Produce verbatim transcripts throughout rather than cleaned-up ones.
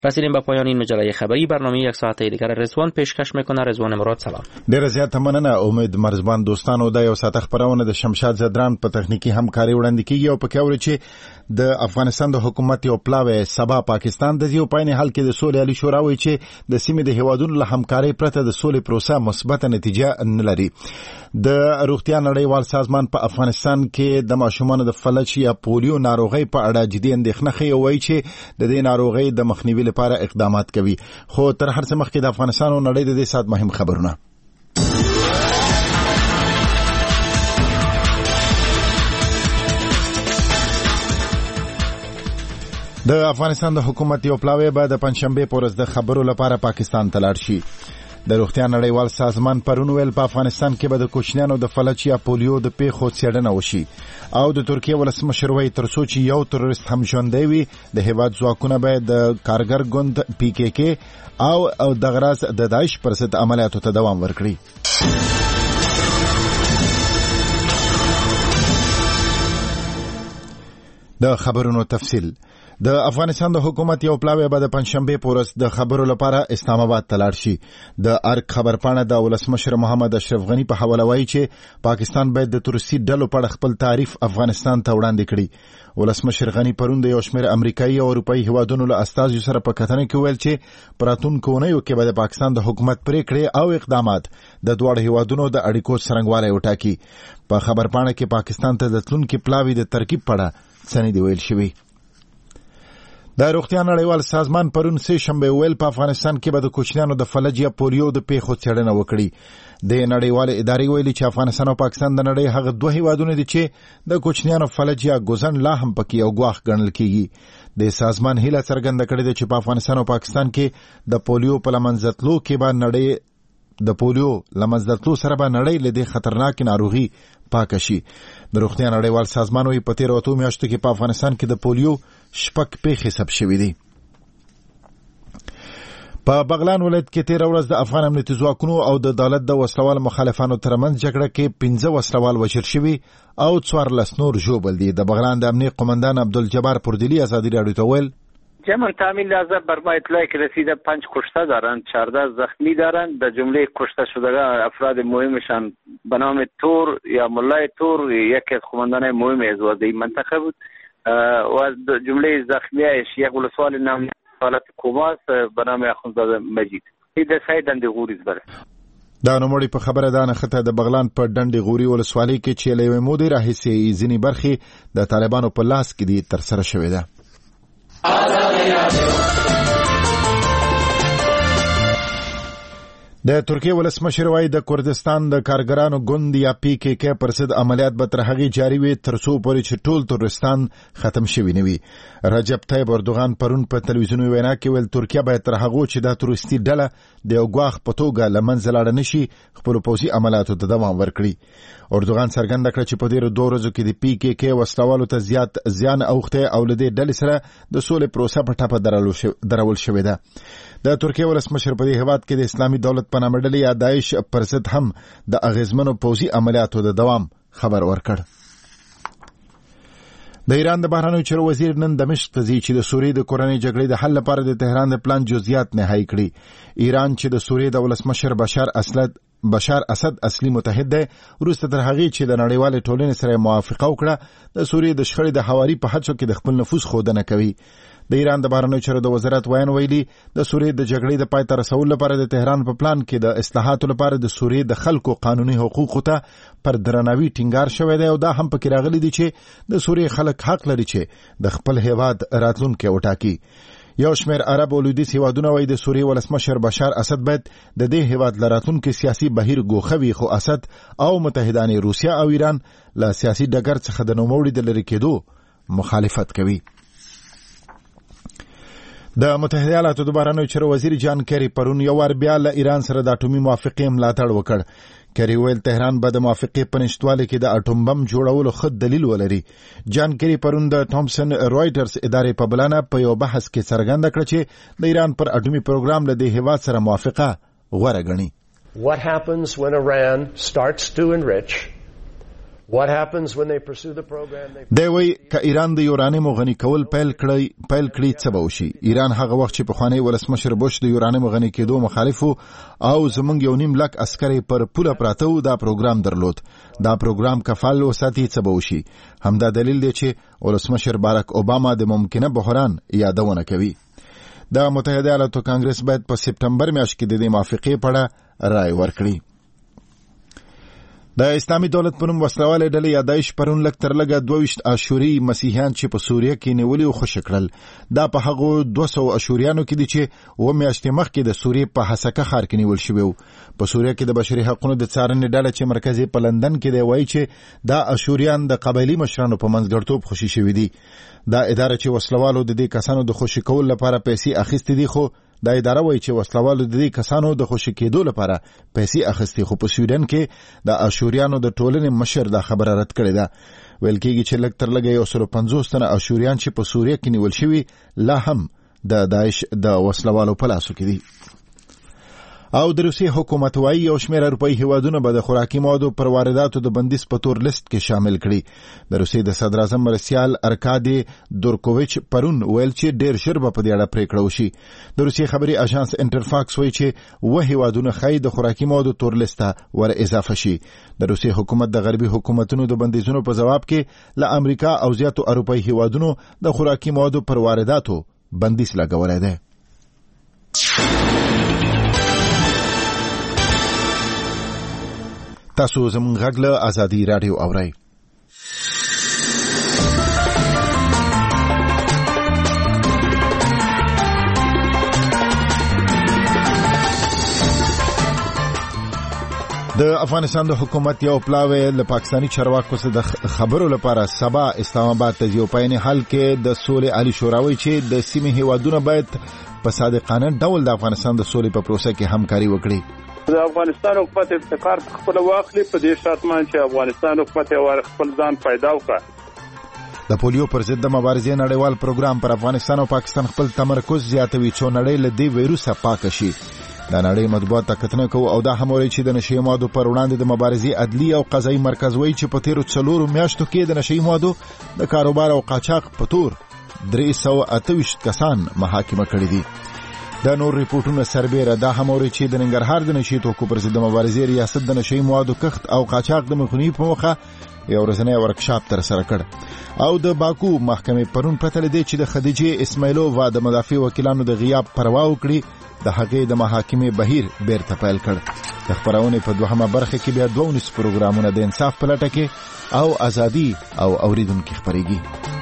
رسیدیم به پایان این مجله خبری. برنامه یک ساعته دیگر رضوان پیشکش میکنه. رضوان مراد سلام. ډیره زیاته مننه. امید مرزبان دوستانو د یو ساعت خبرونه د شمشاد زدران په تخنیکی همکاري وړاندې کیږي او په کاوري چې د افغانستان د حکومت یو پلاوی سبا پاکستان د یو پاینې حل کې د سولې علي شورا وایي چې د سیمې د هیوادونو له همکارۍ پرته د سولې پروسه مثبت نتیجه نه لري. د روغتیا نړیوال سازمان په افغانستان کې د ماشومانو د فلج یا پولیو ناروغي په اړه جدي اندېښنه ښیي او وایي چې د دې ناروغي د مخنیوي لپاره اقدامات کوي. خو تر هر څه مخکې د افغانستان او نړۍ د دې سات مهم خبرونه. د افغانستان د حکومت یو پلاوی به د پنځشنبه په ورځ د خبرو لپاره پاکستان ته لاړ شي. د روغتیا نړیوال سازمان پرون ویل په افغانستان کې به د کوچنیانو د فلج یا پولیو د پیښو څېړنه وشي او د ترکیه ولسمشر وایي تر څو چې یو تروریست هم ژوندی وي د هیواد ځواکونه به د کارګر ګوند پی کې کې او د غراز د داعش پر ضد عملیاتو ته دوام ورکړي. د خبرونو تفصیل. د افغانستان د حکومت یو پلاوی به د پنځشنبه په ورځ د خبرو لپاره اسلام آباد ته لاړ شي. د ارګ خبرپاڼه د ولسمشر محمد اشرف غنی په حواله وایي چې پاکستان باید د تروریستي ډلو په اړه خپل تعریف افغانستان ته وړاندې کړي. ولسمشر غنی پرون د یو شمېر امریکایي او اروپایي هیوادونو له استازو سره په کتنه کې ویل چې په راتلونکو اونیو کې به د پاکستان د حکومت پریکړې او اقدامات د دواړو هیوادونو د اړیکو څرنګوالی وټاکي. په خبرپاڼه کې پاکستان ته د تلونکي پلاوی د ترکیب په اړه څه نه دی ویل شوی. د روغتیا نړیوال سازمان پرون سه شنبه ویل په افغانستان کې به د کوچنیانو د فلج یا پولیو د پیښو څېړنه وکړي. د نړیوال ادارې ویلي چې افغانستان او پاکستان د نړۍ هغه دوه هیوادونه دي چې د کوچنیانو فلج یا ګوزن لا هم پکې یو ګواښ ګڼل کیږي. د سازمان هیله څرګنده کړې ده چې په افغانستان او پاکستان کې د پولیو په لمنځتلو کې به نړۍ د پولیو لمنځتلو سره به نړۍ له دې خطرناک ناروغي پاک شي. د روغتیا نړیوال سازمان وایي په تیرو اتو میاشتو کې په افغانستان کې د پولیو شپږ پیښې ثبت شوې دي. په بغلان ولایت کې تیر ورځ د افغان امنیتي ځواکونو او د دولت د وسلوال مخالفانو ترمنځ جګړه کې پنځه وسلوال وژل شوي او څوارلس نور ژوبل دي. د بغلان د امنیت قماندان عبدالجبار پردلی ازادی رادیو ته ویل جمع تامین لحظه بر ما اطلاعی که رسیده پنج کشته دارند، چهارده زخمی دارند. در جمله کشته شدگان افراد مهمشان به نام تور یا ملای تور یکی از قماندان مهم ازواج این منطقه بود و از جمله زخمیایش یک ولسوال نام حالت کوماس به نام اخوندزاده مجید. این د سای دندې غوري زبره. دا نوموړي په خبره ده نښته د بغلان په ډنډې غوري ولسوالۍ کې چې له یوې مودې راهیسې ځینې برخې د طالبانو په لاس کې دي ترسره شوې ده. د ترکیه ولسمشر وایي د کردستان د کارګرانو ګوند یا پی کې کې پر ضد عملیات به تر هغې جاري وي تر څو پورې چې ټول ترکستان ختم شوي نه وي. رجب طیب اردوغان پرون په تلویزیوني وینا کې ویل ترکیه باید تر هغو چې دا تروریستي ډله د یو ګواښ په توګه له منځه لاړه نه شي خپلو پوځي عملیاتو ته دوام ورکړي. اردوغان څرګنده کړه چې په تېرو دوو ورځو کې د پی کې کې وسلوالو ته زیات زیان اوښتی او له دې ډلې سره د سولې پروسه په ټپه درول شوې ده. د ترکیه ولسمشر په دې هیواد کې د اسلامي دولت په نامه ډلې یا داعش پر ضد هم د اغیزمنو پوځي عملیاتو د دوام خبر ورکړ. د ایران د بهرنیو چارو وزیر نن دمشق ته ځي چې د سوریې د کورنۍ جګړې د حل لپاره د تهران د پلان جزئیات نهایی کړي. ایران چې د سوریې د ولسمشر بشار اسد بشار اسد اصلي متحد دی وروسته تر هغې چې د نړیوالې ټولنې سره موافقه وکړه د سوریې د شخړې د هواري په هڅو کې د خپل نفوذ ښودنه کوي. د ایران د بهرنیو چارو د وزارت ویان ویلي د سوریې د جګړې د پای ته رسولو لپاره د تهران په پلان کې د اصلاحاتو لپاره د سوریې د خلکو قانوني حقوقو ته پر درناوي ټینګار شوی دی او دا هم پکې راغلی دی چې د سوریې خلک حق لري چې د خپل هیواد راتلونکی وټاکي. یو شمېر عرب او لویدیځ هیوادونه وایي د سوریې ولسمشر بشار اسد باید د دې هیواد له راتلونکي سیاسي بهیر ګوښه وي خو اسد او متحدان روسیه او ایران له سیاسي ډګر څخه د نوموړي د لرې کېدو مخالفت کوي. د متحده ایالاتو د بهرنیو چارو وزیر جان کیری پرون یو وار بیا له ایران سره د اټومي موافقې ملاتړ وکړ. کیری ویل تهران به د موافقې په نشتوالي کې د اټوم بم جوړولو ښه دلیل ولري. جان کیری پرون د ټامسن رایټرز ادارې په بلنه په یو بحث کې څرګنده کړه چې د ایران پر اټومي پروګرام له دې هیواد سره موافقه غوره ګڼي. What happens when Iran starts to enrich What happens when they pursue the program? دی وی که ایران د یورانیمو غنی کول پیل کړی پیل کړي څه به وشي. ایران هغه وخت چې پخوانی ولسمشر بوش د یورانیمو غنی کېدو مخالف او زمونږ یو نیم لک عسکري پر پوله پراته و دا پروګرام درلود. دا پروګرام کفال وساتي څه به وشي. همدا دلیل دی چې ولسمشر باراک اوباما د ممکنه بحران یادونه کوي. د متحده ایالاتو کانګرس باید په سپټمبر میاشت کې د دې موافقې په اړه رائے ورکړي. د اسلامي دولت په نوم وسلواله ډلې یا داعش پرون لږ تر لږه دوه ویشت اشوري مسیحیان چې په سوریه کې نیولي او خوشي کړل. دا په هغو دوه سوه اشوریانو کې دي چې اووه میاشتې مخکې د سوریې په حسکه ښار کې نیول شوي وو. په سوریه کې د بشري حقونو د څارنې ډله چې مرکز یې په لندن کې دی وایي چې دا اشوریان د قبایلي مشرانو په منځګړیتوب خوشي شوي دي. دا اداره چې وسلوالو د دې کسانو د خوشي کولو لپاره پیسې اخیستې دي، خو دا اداره وایي چې وسلوالو د دې کسانو د خوشي کېدو لپاره پیسې اخیستې، خو په سویډن کې د اشوریانو د ټولنې مشر دا خبره رد کړې ده. ویل کېږي چې لږ تر لږه یو سل پنځوس تنه اشوریان چې په سوریه کې نیول شوي لا هم د داعش د وسلوالو په لاسو کې دي. او د روسیې حکومت وايي یو شمېر اروپایي هیوادونه به د خوراکي موادو پر وارداتو د بندیز په تور لیست کې شامل کړي. د روسیې د صدر اعظم مرسیال ارکادي دورکوویچ پرون ویل چې ډېر ژر به په دې اړه پریکړه وشي. د روسیې خبري اژانس انټرفاکس وایي چې اووه هیوادونه ښایي د خوراکي موادو تور لیست ته ور اضافه شي. د روسیې حکومت د غربي حکومتونو د بندیزونو په ځواب کې له امریکا او زیاتو اروپایي هیوادونو د خوراکي موادو پر وارداتو بندیز لګولی دی. تاسو زموږ غږ له ازادي رادیو اورئ. د افغانستان د حکومت یو پلاوی له پاکستاني چارواکو سره د خبرو لپاره سبا اسلام آباد ته یو پایني حل کې د سولې عالی شوراوي چې د سیمې هیوادونه باید په صادقانه ډول د افغانستان د سولې په پروسه کې همکاري وکړي. د افغانستان حکومت ابتکار خپل واخلي په دې شرط باندې چې افغانستان حکومت یې خپل ځان پیدا وکړي. د پولیو پر ضد د مبارزې نړیوال پروګرام پر افغانستان او پاکستان خپل تمرکز زیاتوي څو نړۍ له دې وایروسه پاک شي. د نړۍ مطبوعات ته کتنه کوي او دا هم وایي چې د نشي موادو پر وړاندې د مبارزې عدلي او قضایي مرکز وایي چې په تیرو څلورو میاشتو کې د نشي موادو د کاروبار او قاچاق په تور درې سوه اته ویشت کسان محاکمه کړي دي. د نور ریپورتونو سربیره دا هم وایي چې د ننګرهار د نشي توکو پر ضد د مبارزې ریاست د نشي موادو کښت او قاچاق د مخنیوي په موخه یو ورځنی ورکشاپ ترسره کړ. او د باکو محکمې پرون پته لري چې د خدیجه اسماعیلووا د مدافع وکیلانو د غیاب پروا وکړي. د هغې د محاکمې بهیر بیرته پیل کړ. د خبرونې په دوهمه برخه کې بیا دوه ونیس پروګرامونه د انصاف په لټه کې او ازادي او اوریدونکو خبرېږي.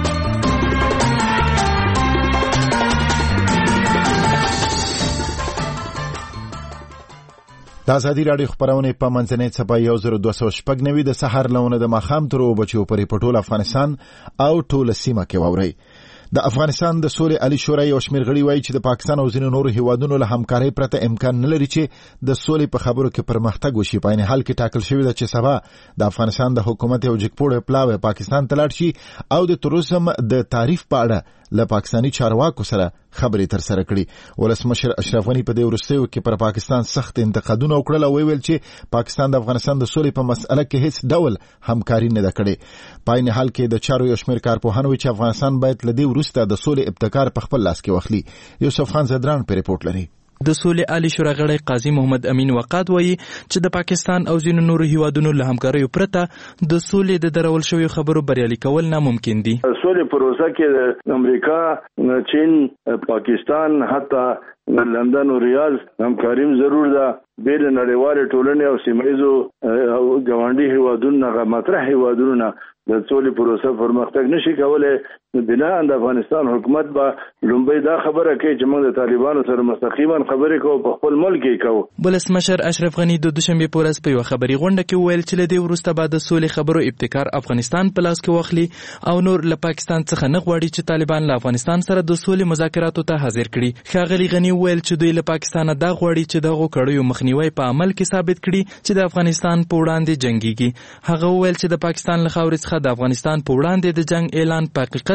د ازادي راډیو خبرونه په منځنۍ څپه یو زر دوه سوه شپږ نوي د سحر لونه د ماښام تر اوه بجو پورې په ټول افغانستان او ټوله سیمه کې واورئ. د افغانستان د سولې عالی شورا یو شمېر غړي وایي چې د پاکستان او ځینو نورو هیوادونو له همکارۍ پرته امکان نه لري چې د سولې په خبرو کې پرمختګ وشي. په عین حال کې ټاکل شوې ده چې سبا د افغانستان د حکومت یو جګپوړی پلاوی پاکستان ته لاړ شي او د تروریزم د تعریف په اړه له پاکستاني چارواکو سره خبرې ترسره کړي. ولسمشر اشرف غني په دې وروستیو کې پر پاکستان سخت انتقادونه وکړل او ویل چې پاکستان د افغانستان د سولې په مسأله کې هیڅ ډول همکاري نه ده کړې. په عین حال کې د چارو یو شمېر کارپوهان وایي چې افغانستان باید له دې وروسته د سولې ابتکار په خپل لاس کې واخلي. یوسف خان زدران په ریپورت لري. د سولې عالی شورا غړی قاضي محمد امین وقاد وایي چې د پاکستان او ځینو نورو هیوادونو له همکاریو پرته د سولې د درول شویو خبرو بریالي کول ناممکن دي. سولې پروسه کې د امریکا، چین، پاکستان حتی لندن او ریاض همکاریم ضرور ده. بیل نړیوال ټولنې او سیمایزو او ګاونډي هیوادونو نه مطرح هیوادونو د سولې پروسه پرمختګ نشي کولای. بنا د افغانستان حکومت به لومبۍ دا خبره کوي چې موږ د طالبانو سره مستقیما خبرې کوو په خپل ملک کې کوو. ولسمشر اشرف غني د دوشنبه په ورځ په یو خبري غونډه کې ویل چې له دې وروسته به د سولې خبرو ابتکار افغانستان په لاس کې واخلي او نور له پاکستان څخه نه غواړي چې طالبان له افغانستان سره د سولې مذاکراتو ته حاضر کړي. ښاغلي غني ویل چې دوی له پاکستان دا غواړي چې دغه کړیو مخنیوي په عمل کې ثابت کړي چې د افغانستان په وړاندې جنگيږي. هغه ویل چې د پاکستان له خاورې څخه د افغانستان په وړاندې د جنگ اعلان په حقیقت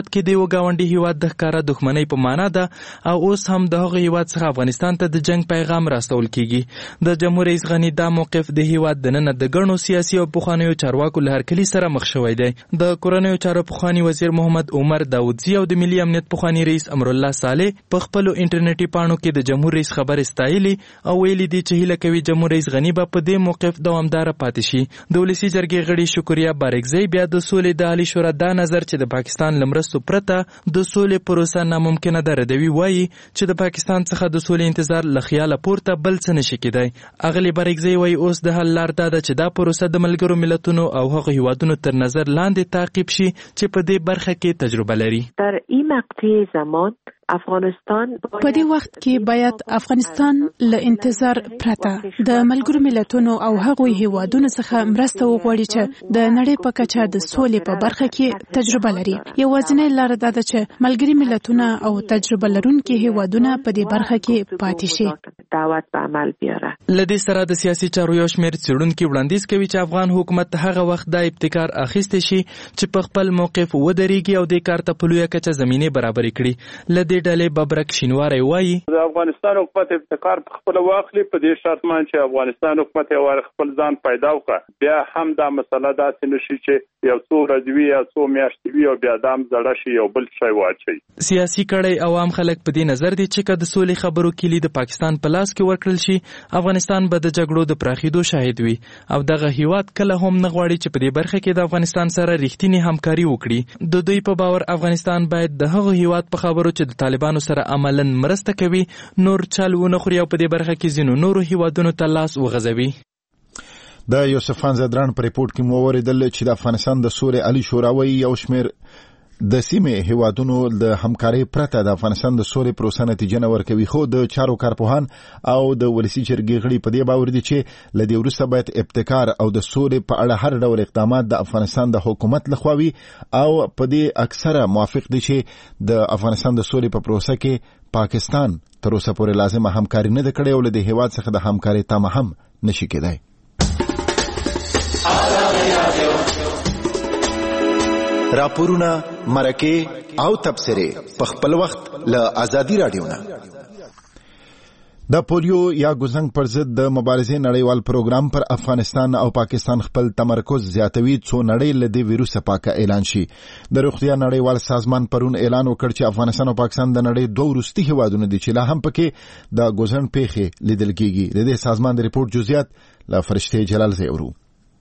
کې د یو ګاونډي هیواد د ښکاره دښمنۍ په معنا ده او اوس هم د هغه هیواد څخه افغانستان ته د جنگ پیغام راستول کیږي. د جمهور رئیس غني دا موقف د هیواد دننه د ګڼو سیاسي او پخوانیو چارواکو له هرکلي سره مخ شوی دی. د کورنیو چارو پخوانی وزیر محمد عمر داودزي او د ملي امنیت پخوانی رئیس امرالله صالح په خپلو انټرنیټي پاڼو کې د جمهور رئیس خبرې ستایلي او ویلي دي چې هیله کوي جمهور رئیس غني به په دې موقف دوامداره پاتې شي. د ولسي جرګې غړي شکریا بارکزی بیا د سولې د عالی شورا دا نظر چې د پاکستان له مرستو پرته د سولې پروسه ناممکنه ده ردوي، وایي چې د پاکستان څخه د سولې انتظار له خیاله پورته بل څه نشي کېدای. اغلې بارکزی وایي اوس د حل لار دا ده چې دا پروسه د ملګرو ملتونو او هغو هیوادونو تر نظر لاندې تعقیب شي چې په دې برخه کې تجربه لري. در این مقطع زمان افغانستان په دې وخت کې باید افغانستان له انتظار پرته د ملګرو ملتونو او هغوی هیوادونو څخه مرسته وغواړي چې د نړۍ په کچه د سولې په برخه کې تجربه لري. یوازینۍ لار دا ده چې ملګري ملتونه او تجربه لرونکي هیوادونه په دې برخه کې پاتې شي. دعوت په عمل بیاره. لدې سره د سیاسي چارو یو شمېر څېړونکي وړاندیز کوي چې افغان حکومت هغه وخت دا ابتکار اخیستی شي چې په خپل موقف ودرېږي او دې کار ته په لویه کچه زمینې برابرې کړي. لدې ډلې ببرک شینواری وایي د افغانستان حکومت ابتکار په خپل واخلي په دې شرط مان چې افغانستان حکومت یې خپل ځان پیدا وکړي، بیا هم دا مسله داسې نشي چې یو څو ورځې وي یا څو میاشتې وي او بیا دا هم زړه شي یو بل شی واچوي. سیاسي کړۍ عوام خلک په دې نظر دي چې که د سولې خبرو کلي د پاکستان په لاس کې ورکړل شي افغانستان به د جګړو د پراخېدو شاهد وي او دغه هیواد کله هم نه غواړي چې په دې برخه کې د افغانستان سره رښتینې همکاري وکړي. د دوی په باور افغانستان باید د هغه هیواد په خبرو چې د طالبانو سره عملاً مرسته کوي نور چل ونه خوري او په دې برخه کې ځینو نورو هیوادونو ته لاس وغځوي. د یوسف خان زدران په ریپورت کې مو اوریدل چې د افغانستان د سولې عالی شورا وایي یو شمېر د سیمې هیوادونو د همکارۍ پرته د افغانستان د سولې پروسه نتیجه نه ورکوي، خو د چارو کارپوهان او د ولسي جرګې غړي په دې باور دي چې له دې وروسته باید ابتکار او د سولې په اړه هر ډول اقدامات د افغانستان د حکومت لخوا وي او په دې اکثره موافق دي چې د افغانستان د سولې په پروسه کې پاکستان تر اوسه پورې لازمه همکاري نه ده کړې او له دې هیواد څخه د همکارۍ تمه هم نشي کېدای. راپورونه، مرکې او تبصرې په خپل وخت له آزادي رادیو نه. د پولیو یا ګوزنګ پر ضد د مبارزې نړیوال پروګرام پر افغانستان او پاکستان خپل تمرکز زیاتوي څو نړۍ له دې ویروس پاکه اعلان شي. د روغتیا نړیوال سازمان پرون اعلان وکړ چې افغانستان او پاکستان د نړۍ دوه وروستي هیوادونه دي چې لا هم پکې د ګوزنګ پیښې لیدل کیږي. د دې سازمان د ریپورت جزئیات له فرشته جلال زیورو.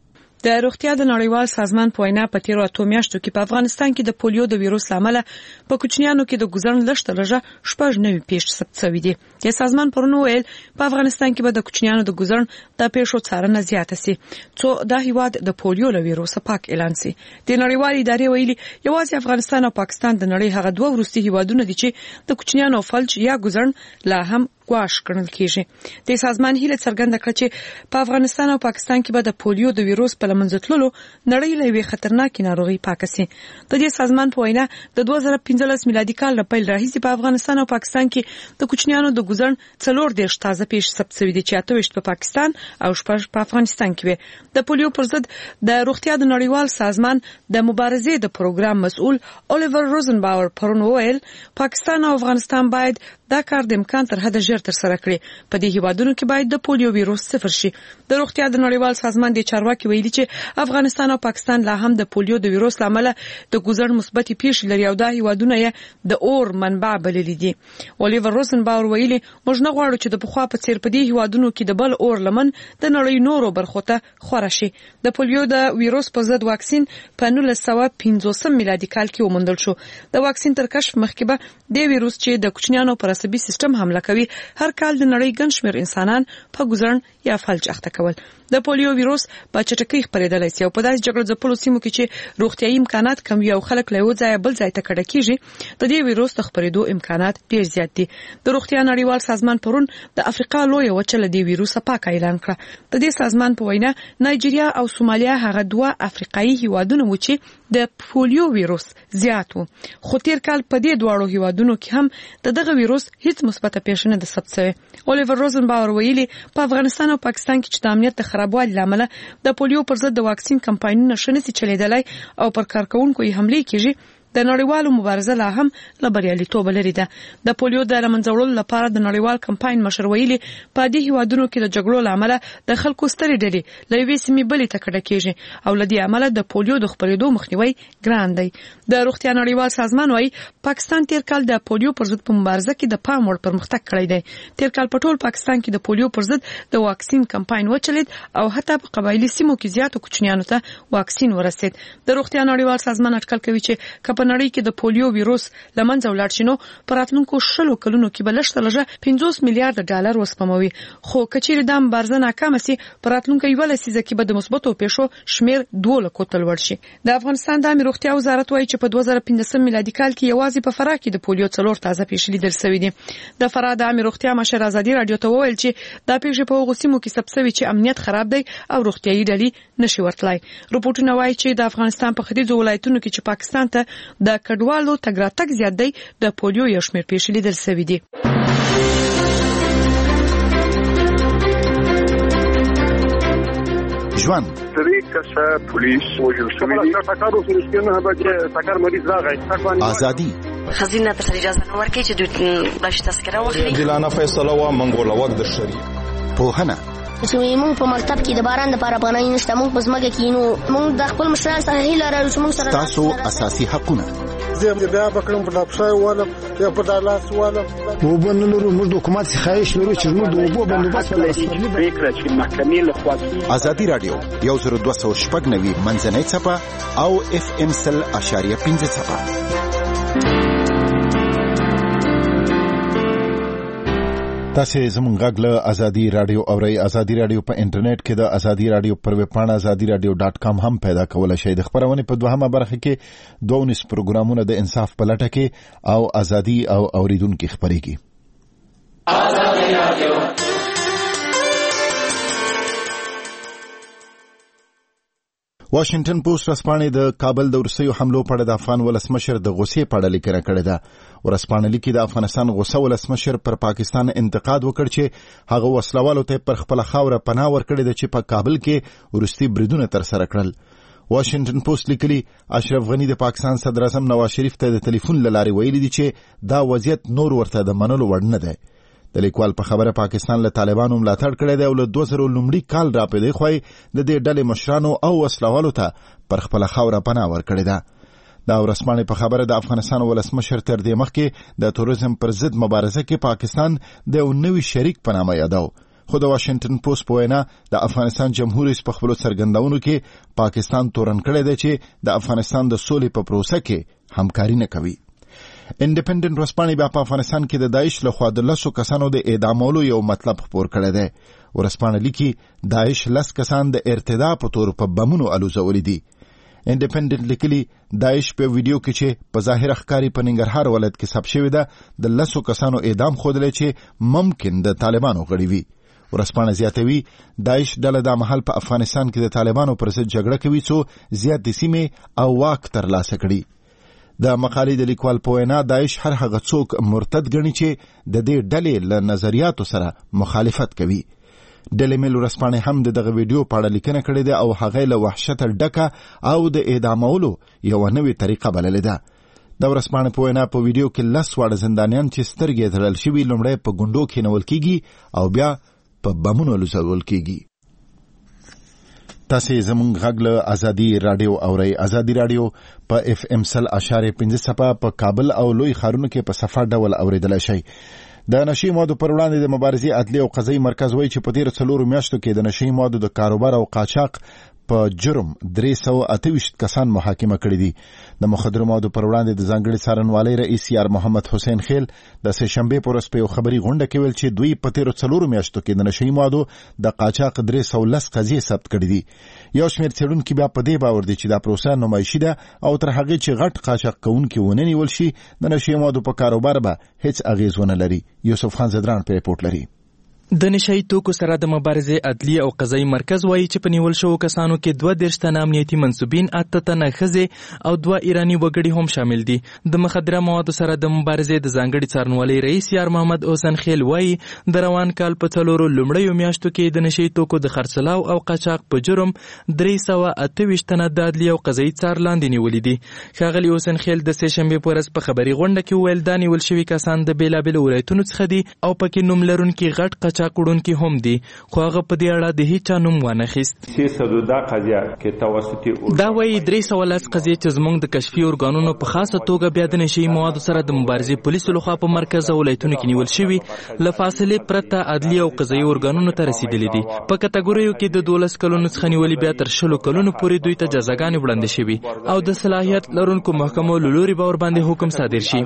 د روغتیا د نړیوال سازمان په وینا په تیرو اتو میاشتو کې په افغانستان کې د پولیو د ویروس لامل په کوچنیانو کې د ګوزن لښته لږه شپږ نوي پیښې ثبت شوې دي. د سازمان پرون ویل په افغانستان کې به د کوچنیانو د ګوزن د پیښو څارنه زیاته سي څو د هیواد د پولیو له ویروس پاک اعلان سي. د نړیوال ادارې ویلي یوازې افغانستان او پاکستان د نړۍ هغه دوه وروستي هیوادونه دي چې د کوچنیانو فلج یا ګوزن لا هم ګواښ ګڼل کیږي. د سازمان هیله څرګنده کړه چې په افغانستان او پاکستان کې به د پولیو د ویروس په لمنځه تللو نړۍ له یوې خطرناکې ناروغۍ پاکه سي. د دې سازمان په وینا د دوه زره پنځلس میلادي کال له پیل راهیسې په افغانستان او پاکستان کې د کوچنیانو د ګوزن څلور دېرش تازه پیښې ثبت شوې دي چې اته ویشت په پاکستان او شپږ په افغانستان کې وي. د پولیو پر ضد د روغتیا د نړیوال سازمان د مبارزې د پروګرام مسؤل الیور روزنباور پرون وویل پاکستان او افغانستان باید دا کار د امکان تر حده ژر تر سره کړي. په دې هیوادونو کې باید د پولیو ویروس صفر شي. د روغتیا د نړیوال سازمان د چارواکي ویلي چې افغانستان او پاکستان لا هم د پولیو د ویروس لامل د ګوزن مثبت پیښې لري او دا هیوادونه یې د اور منبع بللي دي. الیور روزنباور ویلي موږ نه غواړو چې د پخوا په څیر په دې هیوادونو کې د بل اور لمن د نړۍ نورو برخو ته خوره شي. د پولیو د ویروس پر ضد واکسین په نولس سوه پنځوسم میلادي کال کې وموندل شو. د واکسین تر کشف مخکې به د ویروس چې د کوچنیانو پر عصبي سیستم حمله کوي هر کال د نړۍ ګڼ شمېر انسانان په ګوزن یا فلج اخته کول. د پولیو ویروس په چټکۍ خپرېدلی سي او په داسې جګړه ځپلو سیمو کې چې روغتیايي امکانات کم وي او خلک له یو ځایه بل ځای ته کډه کیږي د دې ویروس د خپرېدو امکانات ډېر زیات دي. د روغتیا نړیوال سازمان پرون د افریقا لویه وچه له دې ویروسه پاکه اعلان کړه. د دې سازمان په وینا نایجیریا او سومالیا هغه دوه افریقایي هیوادونه و چې د پولیو ویروس زیات و، خو تیر کال په دې دواړو هیوادونو کې هم د دغه ویروس هیڅ مثبته پیښه نه ده ثبت شوې. الیور روزنباور ویلي په افغانستان او پاکستان کې چې د امنیت د خرابوالي له امله د پولیو پر ضد د واکسین کمپاینونه ښه نشي چلیدلی او پر کارکوونکو یې حملې کیږي د نړیوالو مبارزه لا هم له بریالیتوب لري ده. د پولیو د لمنځه لپاره د نړیوال کمپاین مشر ویلي په دې هیوادونو کې د جګړو لامل د خلکو سترې ډلې له یوې سیمې بلې ته کډه کیږي او له دې امله د پولیو د خپرېدو مخنیوي ګران دی. د روغتیا نړیوال سازمان وايي پاکستان تیر کال د پولیو پر ضد په مبارزه کې د پام وړ پرمختګ کړی دی. تیر کال په ټول پاکستان کې د پولیو پر ضد د واکسین کمپاین وچلید او حتی په قبایلی سیمو کې زیاتو کوچنیانو ته واکسین ورسید. د روغتیا نړیوال سازمان اټکل کوي چې کله نړۍ کې د پولیو ویروس لمنځه ولاړ شي نو په راتلونکو شلو کلونو کې بلشت لږه پنځوس میلیارډ ډالر وسپموي. خو کچېر د مبارزه ناکام سي په راتلونکو یو لسیزه کې به د مثبتو پیښو شمیر دوه لکو تل ور شي. د افغانستان د امیر روغتیا وزارت وايي چې په دوه زره پنځه میلادي کال کې یوازې په فراه کې د پولیو څلور تازه پیښې لیدل شوې دي. د فراه د امیر روغتیا مشر ازادي رادیو ته وویل چې دا پیښې په هغو سیمو کې ثبت شوي چې امنیت خراب دی او روغتیايي ډلې نشي ورتلای. رپورټونه وايي چې د افغانستان په ختیځو ولایتونو کې چې پاکستان ته د کډوالو تګ راتګ زیات دی د پولیو یو شمېر پیښې لیدل شوې دي. ژوند سری کسه پولیس وجود شوی دی تاکارو سرشتنه به تاکار مریض راغی ازادي خزینه ته اجازه نه ورکړي چې دوی باش تذکره واخلي دلانه فیصله وا منګول وخت د شری پوهنه چې موږ په مکتب کې د باران لپاره پناه نشته موږ په ځمکه کې نو موږ د خپل مشران سره هیله لرو چې موږ سره تاسو اساسي حقونه زه بیا بکرم په ډاکټر والم یا په دالاس والم وو بنلو موږ د حکومت خواهش لرو چې موږ د وبو بندوبست ولرو فکر چې محکمې له خوا ازادي رادیو یو زر دوه سوه شپږ نوي منځنۍ څپه او اف ام سل اشاریه پنځه څپه. تاسو زموږ غږ له ازادي رادیو اورئ. ازادي رادیو په انټرنیټ کې د ازادي رادیو پر ویب پاڼه ازادي رادیو ډاټ کام هم پیدا کولای شئ. د خبرونه په دوهمه برخه کې دوه نس پروګرامونه د انصاف په لټه کې او ازادي او اوریدونکو خبرېږي. ازادي رادیو واشنگټن پوسټ رسپانې د کابل د ورسېو حملو په اړه د افغان ولسمشر د غوسې په اړه لیکنه کړې ده. ورسپانې لیکي د افغانستان غوسه ولسمشر پر پاکستان انتقاد وکړ چې هغه وسلوالو ته پر خپل خاوره پناه ورکړې ده چې په کابل کې ورستي بریدونه تر سره کړل. واشنگټن پوسټ لیکلي اشرف غنی د پاکستان صدر اعظم نواز شریف ته د ټلیفون له لارې ویلي دي چې دا وضعیت نور ورته د منلو وړ نه دی. د لیکوال په خبره پاکستان له طالبانو ملاتړ کړی دی او له دوه زره لومړي کال راپدې خوای د دې ډلې مشرانو او وسلوالو ته پر خپل خاوره پناه ورکړې ده. دا ورسمانه په خبره د افغانستان ولسمشر تر دې مخکې د تروریزم پر ضد مبارزه کې پاکستان د یو نوي شریک په نامه یادو. خو د واشنگټن پوسټ په وینا د افغانستان جمهور رئیس په خپل څرګندونو کې پاکستان تورن کړی دی چې د افغانستان د سولې په پروسه کې همکاري نه کوي. انډیپندنت ورسپانې بیا په افغانستان کې د داعش له خوا د لسو کسانو د اعدامولو یو مطلب خپور کړی دی. ورسپانې لیکي داعش لس کسان د ارتدا په تور په بمونو الوزولي دي. انډیپندنت لیکلي داعش په ویډیو کې چې په ظاهر ښکاری په ننګرهار ولایت کې ثبت شوی ده د لسو کسانو اعدام ښودلی چې ممکن د طالبانو غړي وي. ورسپانې زیاتوي داعش ډله دا مهال په افغانستان کې د طالبانو پر ضد جګړه کوي څو زیاتې سیمې او واک ترلاسه کړي. د مقالې د لیکوال په وینا داعش هر هغه څوک مرتد ګڼي چې د دې ډلې له نظریاتو سره مخالفت کوي. ډلې مل ورسپانې هم دغه ویډیو په اړه لیکنه کړې ده او هغه له وحشت ډکه او د اعدامولو یو نوې طریقه بللې ده. د ورسپانې په وینا په ویډیو کې لس واړه زندانیان چې سترګې تړل شوي لومړی په ګونډو کېنول کیږي او بیا په بمونو لوځول کیږي. تاسو زموږ غږ له ازادي رادیو اورئ. ازادي رادیو په اف ام سل اشاریه پنځه څپه په کابل او لوی ښارونو کې په صفه ډول اوریدلای شئ. د نشي موادو پر وړاندې د مبارزې عدلي او قضایي مرکز وایي چې په تیر څلورو میاشتو کې د نشي موادو د کاروبار او قاچاق په جرم درې سوه اته ویشت کسان محاکمه کړي دي. د مخدرو موادو پر وړاندې د ځانګړي څارنوالۍ رئیس یار محمد حسین خیل د سه شنبې په ورځ په یو خبري غونډه کې ویل چې دوی په تیرو څلورو میاشتو کې د نشي موادو د قاچاق درې سوه لس قضیې ثبت کړي دي. یو شمېر څېړونکي بیا په دې باور دي چې دا پروسه نمایشي ده او تر هغې چې غټ قاچاق کوونکي ونه نیول شي د نشي موادو په کاروبار به هیڅ اغېز ونه لري. یوسف خان زدران په ریپورټ لري. د نشئی توکو سره د مبارزې عدلي او قضایي مرکز وایي چې په نیول شوو کسانو کې دوه دېرش تنه امنیتي منصوبین، اته تنه ښځې او دوه ایراني وګړي هم شامل دي. د مخدره موادو سره د مبارزې د ځانګړي څارنوالۍ رئیس یار محمد حسین خیل وایي د روان کال په څلورو لومړیو میاشتو کې د نشئی توکو د خرڅلاو او قاچاق په جرم درې سوه اته ویشت تنه د عدلي او قضایي څار لاندې نیولي دي. ښاغلي حسین خیل د سې شنبې په ورځ په خبري غونډه کې وویل دا نیول شوي کسان د بېلابېلو ولایتونو څخه دي او پکې نوم لرونکي غټ قاچاق وړونکي هم دي، خو هغه په دې اړه د هیچا نوم وانخیست. دا وایي درې سوه لس قضیې چې زموږ د کشفي ارګانونو په خاصه توګه بیا د نشئی موادو سره د مبارزې پولیسو لخوا په مرکز او ولایتونو کې نیول شوي له فاصلې پرته عدلي او قضایي ارګانونو ته رسیدلي دي. په کټګوریو کې د دولس کلونو څخه نیولي بیا تر شلو کلونو پورې دوی ته جزاګانې وړاندې شوي او د صلاحیت لرونکو محکمو له لوري به ورباندې حکم صادر شي.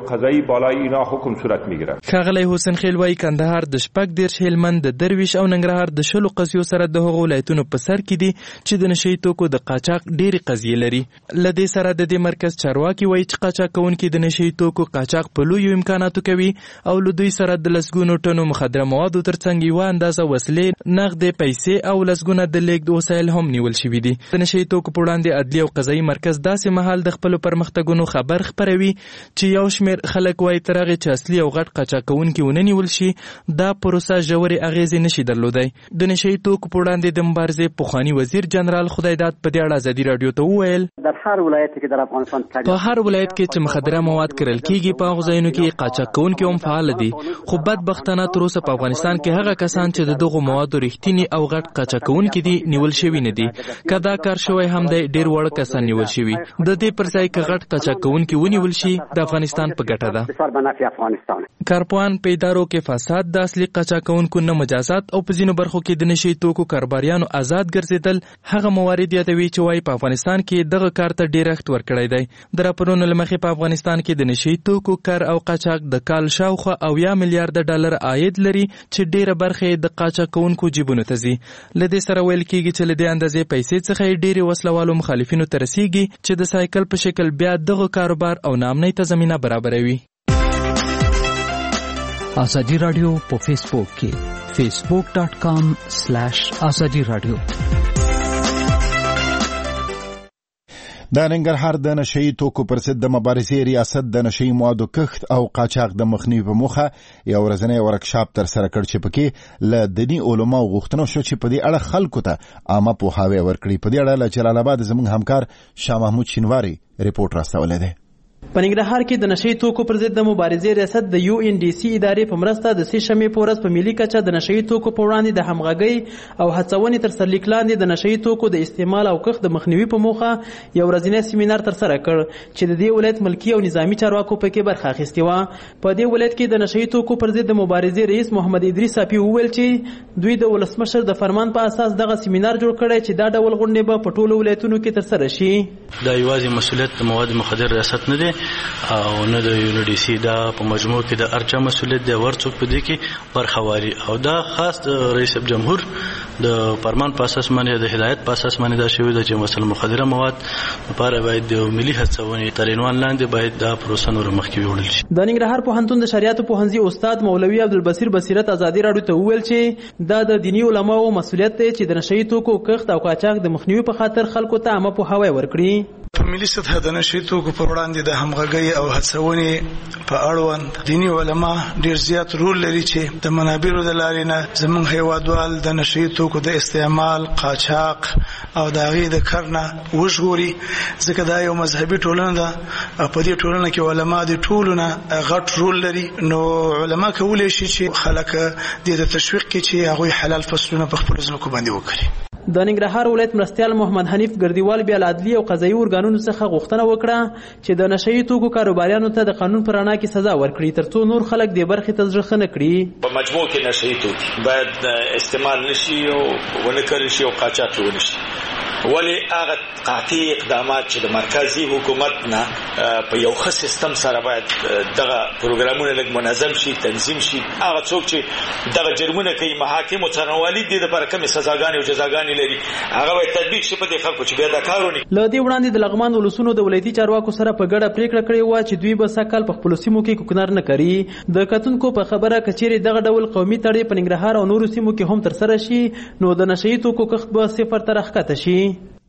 ښاغلی حسین خیل وایي کندهار د شپږ دېرش، هلمند د درویش او ننګرهار د شلو قضیو سره د هغو ولایتونو په سر کې دي چې د نشئی توکو د قاچاق ډېرې قضیې لري. له دې سره د دې مرکز چارواکي وایي چې قاچاق کوونکي د نشئی توکو قاچاق په لویو امکاناتو کوي او له دوی سره د لسګونو ټنو مخدره موادو ترڅنګ یوه اندازه وسلې، نغدې پیسې او لسګونه د لیږد وسایل هم نیول شوي دي. د نشئی توکو په وړاندې عدلي او قضایي مرکز داسې مهال د خپلو پرمختګونو خبر خپروي چې یو شمېر خلک وایي تر هغې چې اصلي او غټ قاچاق کوونکي ونه نیول شي دا پروسه ژورې اغېزې نشي درلودی. د نشئی توکو په وړاندې د مبارزې پخواني وزیر جنرال خدایداد په دې اړه ازادي راډیو ته وویل په هر ولایت کې چې مخدره مواد کرل کیږي په هغو ځایونو کې قاچاق کوونکي هم فعال دي، خو بدبختانه تر اوسه په افغانستان کې هغه کسان چې د دغو موادو رښتیني او غټ قاچاق کوونکي دي نیول شوي نه دي. که دا کار شوی هم دی ډېر وړ کسان نیول شوي. د دې پر ځای که غټ قاچاق کوونکي ونیول شي د افغانستان په ګټه ده. کارپوهان په ادارو کې فساد، د اصلي قاچاق کوونکو نه مجازات او په ځینو برخو کې د نشئی توکو کاروباریانو آزاد ګرځېدل هغه موارد یادوي چې وایي په افغانستان کې دغه کار ته ډېرښت ورکړی دی. د راپورونو له مخې په افغانستان کې د نشئی توکو کار او قاچاق د کال شاوخوا اویا میلیارده ډالر عاید لري چې ډېره برخه یې د قاچاق کوونکو جیبونو ته ځي. له دې سره ویل کېږي چې له دې اندازې پیسې څخه یې ډېرې وسلوالو مخالفینو ته رسیږي چې د سایکل په شکل بیا دغه کاروبار او ناامنۍ ته زمینه برابروي. ازادي راډیو په فیسبوک کې facebook dot com slash azadi radio. د ننګرهار د نشئی توکو پر ضد د مبارزې ریاست د نشئی موادو کښت او قاچاق د مخنیوي په موخه یو ورځنی ورکشاپ ترسره کړ چې پکې له دیني علماو غوښتنه شو چې په دې اړه خلکو ته عامه پوهاوی ورکړي. په دې اړه له جلال آباد زموږ همکار شاه محمود شینواری رپورټ راستولی دی. په ننګرهار کې د نشئی توکو پر ضد د مبارزې ریاست د یو ان ډي سي ادارې په مرسته د سې شنبې په ورځ په ملي کچه د نشئی توکو په وړاندې د همغږۍ او هڅونې تر سرلیک لاندې د نشئی توکو د استعمال او کښت د مخنیوي په موخه یو ورځنی سیمینار ترسره کړ چې د دې ولایت ملکي او نظامي چارواکو پکې برخه اخیستې وه. په دې ولایت کې د نشئی توکو پر ضد د مبارزې رئیس محمد ادریس صافي وویل چې دوی د ولسمشر د فرمان په اساس دغه سیمینار جوړ کړی چې دا ډول غونډې به په ټولو ولایتونو کې ترسره شي. دا یوازې مسؤلیت د مواد مخدر ریاست نه دی او نه د یو ان ډي سي، دا په مجموع کې د ارچا مسؤلیت دی، ورڅوک په دې کې برخه والی او دا خاص د رئیس جمهور د فرمان په اساس باندې د هدایت په اساس باندې دا شوی دی چې مثلا مخدره مواد لپاره باید د ملي هڅونې تر عنوان لاندې باید دا پروسه نور مخکې وړل شي. د ننګرهار پوهنتون د شریعت پوهنځي استاد مولوي عبدالبصیر بصیرت ازادي راډیو ته وویل چې دا د دیني علماو مسؤلیت دی چې د نشئی توکو کښت او قاچاق د مخنیوي په خاطر خلکو ته عامه پوهاوی ورکړي. په ملي سطح د نشئی توکو پر وړاندې د همغږۍ او هڅونې په اړوند دیني علما ډېر زیات رول لري چې د منابعو د لارې نه زموږ هیوادوال د نشئی توکو د استعمال، قاچاق او د هغې د کار نه وژغوري، ځکه دا یو مذهبي ټولنه ده او په دې ټولنه کې علما د ټولو نه غټ رول لري. نو علما کولی شي چې خلک دې ته تشویق کړي چې هغوی حلال فصلونه په خپلو ځمکو باندې وکړي. د ننګرهار ولایت مرستیال محمد حنیف ګردیوال بیا له عدلي او قضایي ارګانونو څخه غوښتنه وکړه چې د نشئی توکو کاروباریانو ته د قانون په رڼا کې سزا ورکړي ترڅو نور خلک دې برخې ته زړه ښه نه کړي. په مجموع کې نشئی توکي باید استعمال نشي او ونه کړل شي او قاچاق ونه شي. ولی هغه قاطع اقدامات چې د مرکزی حکومت نه په یو ښه سیستم سره باید دغه پروګرامونه لږ منظم شي، تنظیم شي. هغه څوک چې دغه جرمونه کوي، محاکم او څارنوالي دې لپاره کومې سزاګانې او جزاګانې لري، هغه باید تطبیق شي په دې خلکو چې بیا دا کار ونکړي. له دې وړاندې د لغمان ولسونو د ولایتي چارواکو سره په ګډه پریکړه کړې وه چې دوی به سږ کال په خپلو سیمو کې کوکنار نه کري. د کتونکو په خبره که چیرې دغه ډول قومي تړۍ په ننګرهار او نورو سیمو کې هم ترسره شي نو د نشه یي توکو کښت به صفر ته راښکته شي.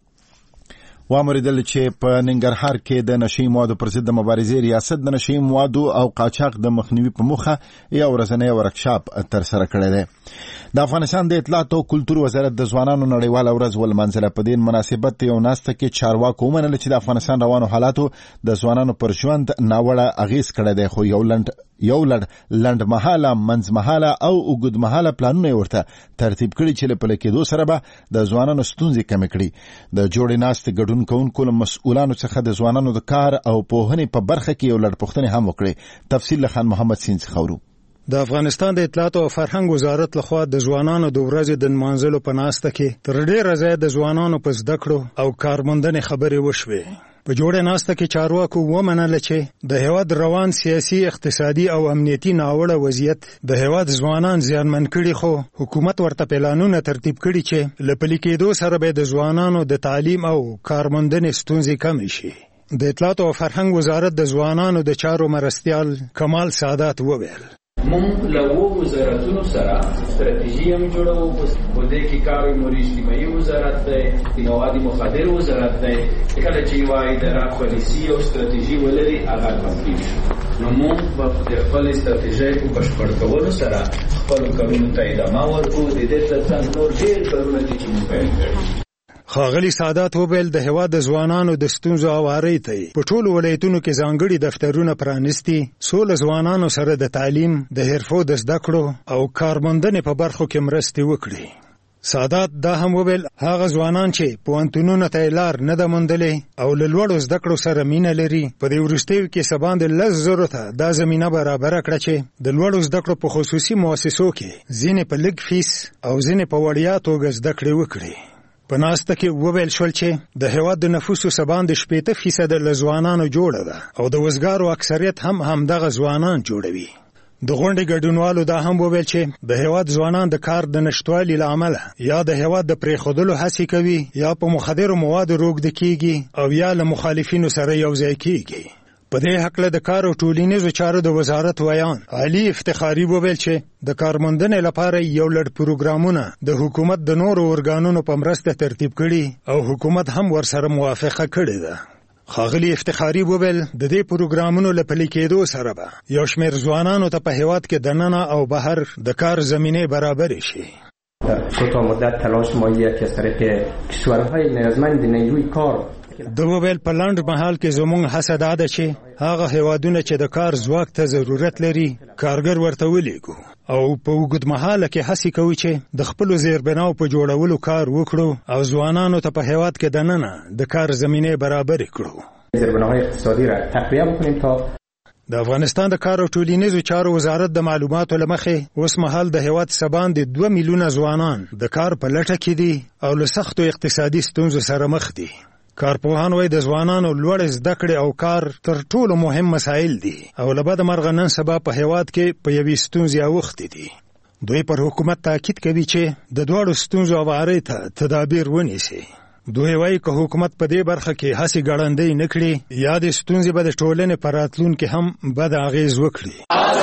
وامریدل چې په ننګرهار کې د نشي موادو پر ضد د مبارزې ریاست د نشي موادو او قاچاق د مخنیوي په موخه یو ورځنی ورکشاپ ترسره کړی دی. د افغانستان د اطلاعات او کلتور وزارت د ځوانانو نړیواله ورځ ولمانځله. په دې مناسبت یو ناسته کې چارواکو ومنله چې د افغانستان روانو حالاتو د ځوانانو پر ژوند ناوړه اغیز کړی دی، خو یو لنډ یو لړ لنډ مهاله، منځ مهاله او اوږد مهاله پلانونه ورته ترتیب کړي چې له پلي کېدو سره به د ځوانانو ستونزې کمې کړي. د جوړې ناستې ګډون کوونکو له مسؤلانو څخه د ځوانانو د کار او پوهنې په برخه کې یو لړ پوښتنې هم وکړي. تفصیل له خان محمد سین څخه اورو. د افغانستان د اطلاعات او فرهنګ وزارت لخوا د ځوانانو د ورځې د نمانځلو په ناسته کې تر ډیره ځایه د ځوانانو په زده کړو او کارموندنې خبرې وشوې. په جوړه ناسته کې چارواکو ومنله چې د هیواد روان سیاسي، اقتصادي او امنیتي ناوړه وضعیت د هیواد ځوانان زیانمن کړي، خو حکومت ورته پلانونه ترتیب کړي چې له پلي کېدو سره به د ځوانانو د تعلیم او کارموندنې ستونزې کمې شي. د اطلاعات او فرهنګ وزارت د ځوانانو د چارو مرستیال کمال سعادت وویل مونږ له وو وزارتونو سره ستراتیژي هم جوړو، په دې کې کار او اجتماعي وزارت دی، د مواد مخدر وزارت دی. کله چې یو اداره پالیسي او ستراتیژي ولري هغه تنظیم شي نو مونږ په خپل ستراتیژي په بشپړ کولو سره خپل کارونو ته ادامه ورکوو. د دې ترڅنګ نور ډېر کارونه دي چې موږ پیل کړي. ښاغلي سعادت وویل د هیواد د ځوانانو د ستونزو هوارۍ ته په ټولو ولایتونو کې ځانګړي دفترونه پرانیستي، څو له ځوانانو سره د تعلیم، د حرفو د زده کړو او کارموندنې په برخو کې مرستې وکړي. سعادت دا هم وویل هغه ځوانان چې پوهنتونونو ته یې لار نه ده موندلې او له لوړو زده کړو سره مینه لري، په دې وروستیو کې څه باندې لس زرو ته دا زمینه برابره کړه چې د لوړو زده کړو په خصوصي مؤسسو کې ځینې په لږ فیس او ځینې په وړیا توګه زده کړې وکړي. په ناسته کې وویل شول چې د هیواد د نفوسو څه باندې شپېته فیصده له ځوانانو جوړه ده او د وزګارو اکثریت هم همدغه ځوانان جوړوي. د غونډې ګډونوالو دا هم وویل چې د هیواد ځوانان د کار د نشتوالي له امله یا د هیواد د پرېښودلو هڅې کوي یا په مخدرو موادو روږده کیږي او یا له مخالفینو سره یوځای کیږي. په دې هکله د کار او ټولنیزو چارو د وزارت ویان علي افتخاري وویل چې د کارموندنې لپاره یو لړ پروګرامونه د حکومت د نورو ارګانونو په مرسته ترتیب کړي او حکومت هم ورسره موافقه کړې ده. ښاغلي افتخاري وویل د دې پروګرامونو له پلي کېدو سره به یو شمېر ځوانانو ته په هیواد کې دننه او بهر د کار زمینې برابرې شي. در کوتاه مدت تلاش ما یکی از طریق کشورهای نیازمند نیروی کار د وویل په لنډ مهال کې زموږ هڅه دا ده چې هغه هیوادونه چې د کار ځواک ته ضرورت لري کارګر ورته ولیږو او په اوږد مهاله کې هڅې کوي چې د خپلو زیربناو په جوړولو کار وکړو او ځوانانو ته په هیواد کې دننه د کار زمینې برابرې کړو. زیربناهای اقتصادي را تقویه بکنیم تا د افغانستان د کار او ټولنیزو چارو وزارت د معلوماتو له مخې اوس مهال د هیواد څه باندې دوه میلیونه ځوانان د کار په لټه کې دي او له سختو اقتصادي ستونزو سره مخ دي. کارپوهان وایي د ځوانانو لوړ زده کړې او کار تر ټولو مهم مسایل دي او له بده مرغه نن سبا په هیواد کې په یوې ستونزې اوښتې دي. دوی پر حکومت تاکید کوي چې د دواړو ستونزو هوارۍ ته تدابیر ونیسي. دوی وایي که حکومت په دې برخه کې هڅې ګړندۍ نه کړي یا د ستونزې به د ټولنې په راتلونکي هم بد اغېز وکړي.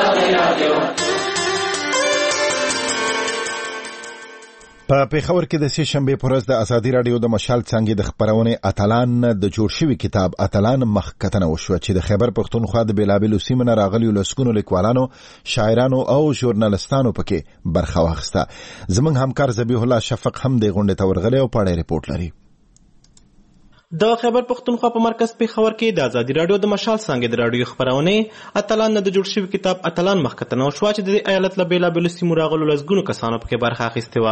په پېښور کې د سې شنبې په ورځ د ازادي راډیو د مشال څانګې د خپرونې اتلان د جوړ شوي کتاب اتلان مخکتنه وشوه چې د خیبر پښتونخوا د بېلابېلو سیمو نه راغلیو لسګونو لیکوالانو، شاعرانو او ژورنالستانو پکې برخه واخیسته. زموږ همکار ذبیح الله شفق هم دې غونډې ته ورغلی او پاړی رپورټ لري. د خیبر پښتونخوا په مرکز پېښور کې د ازادي راډیو د مشال څانګې د راډیو خپرونې اتلان نه د جوړ شوي کتاب اتلان مخکتنه وشوه چې د دې ایالت له بېلابېلو سیمو راغلو لسګونو کسانو پکې برخه اخیستې وه.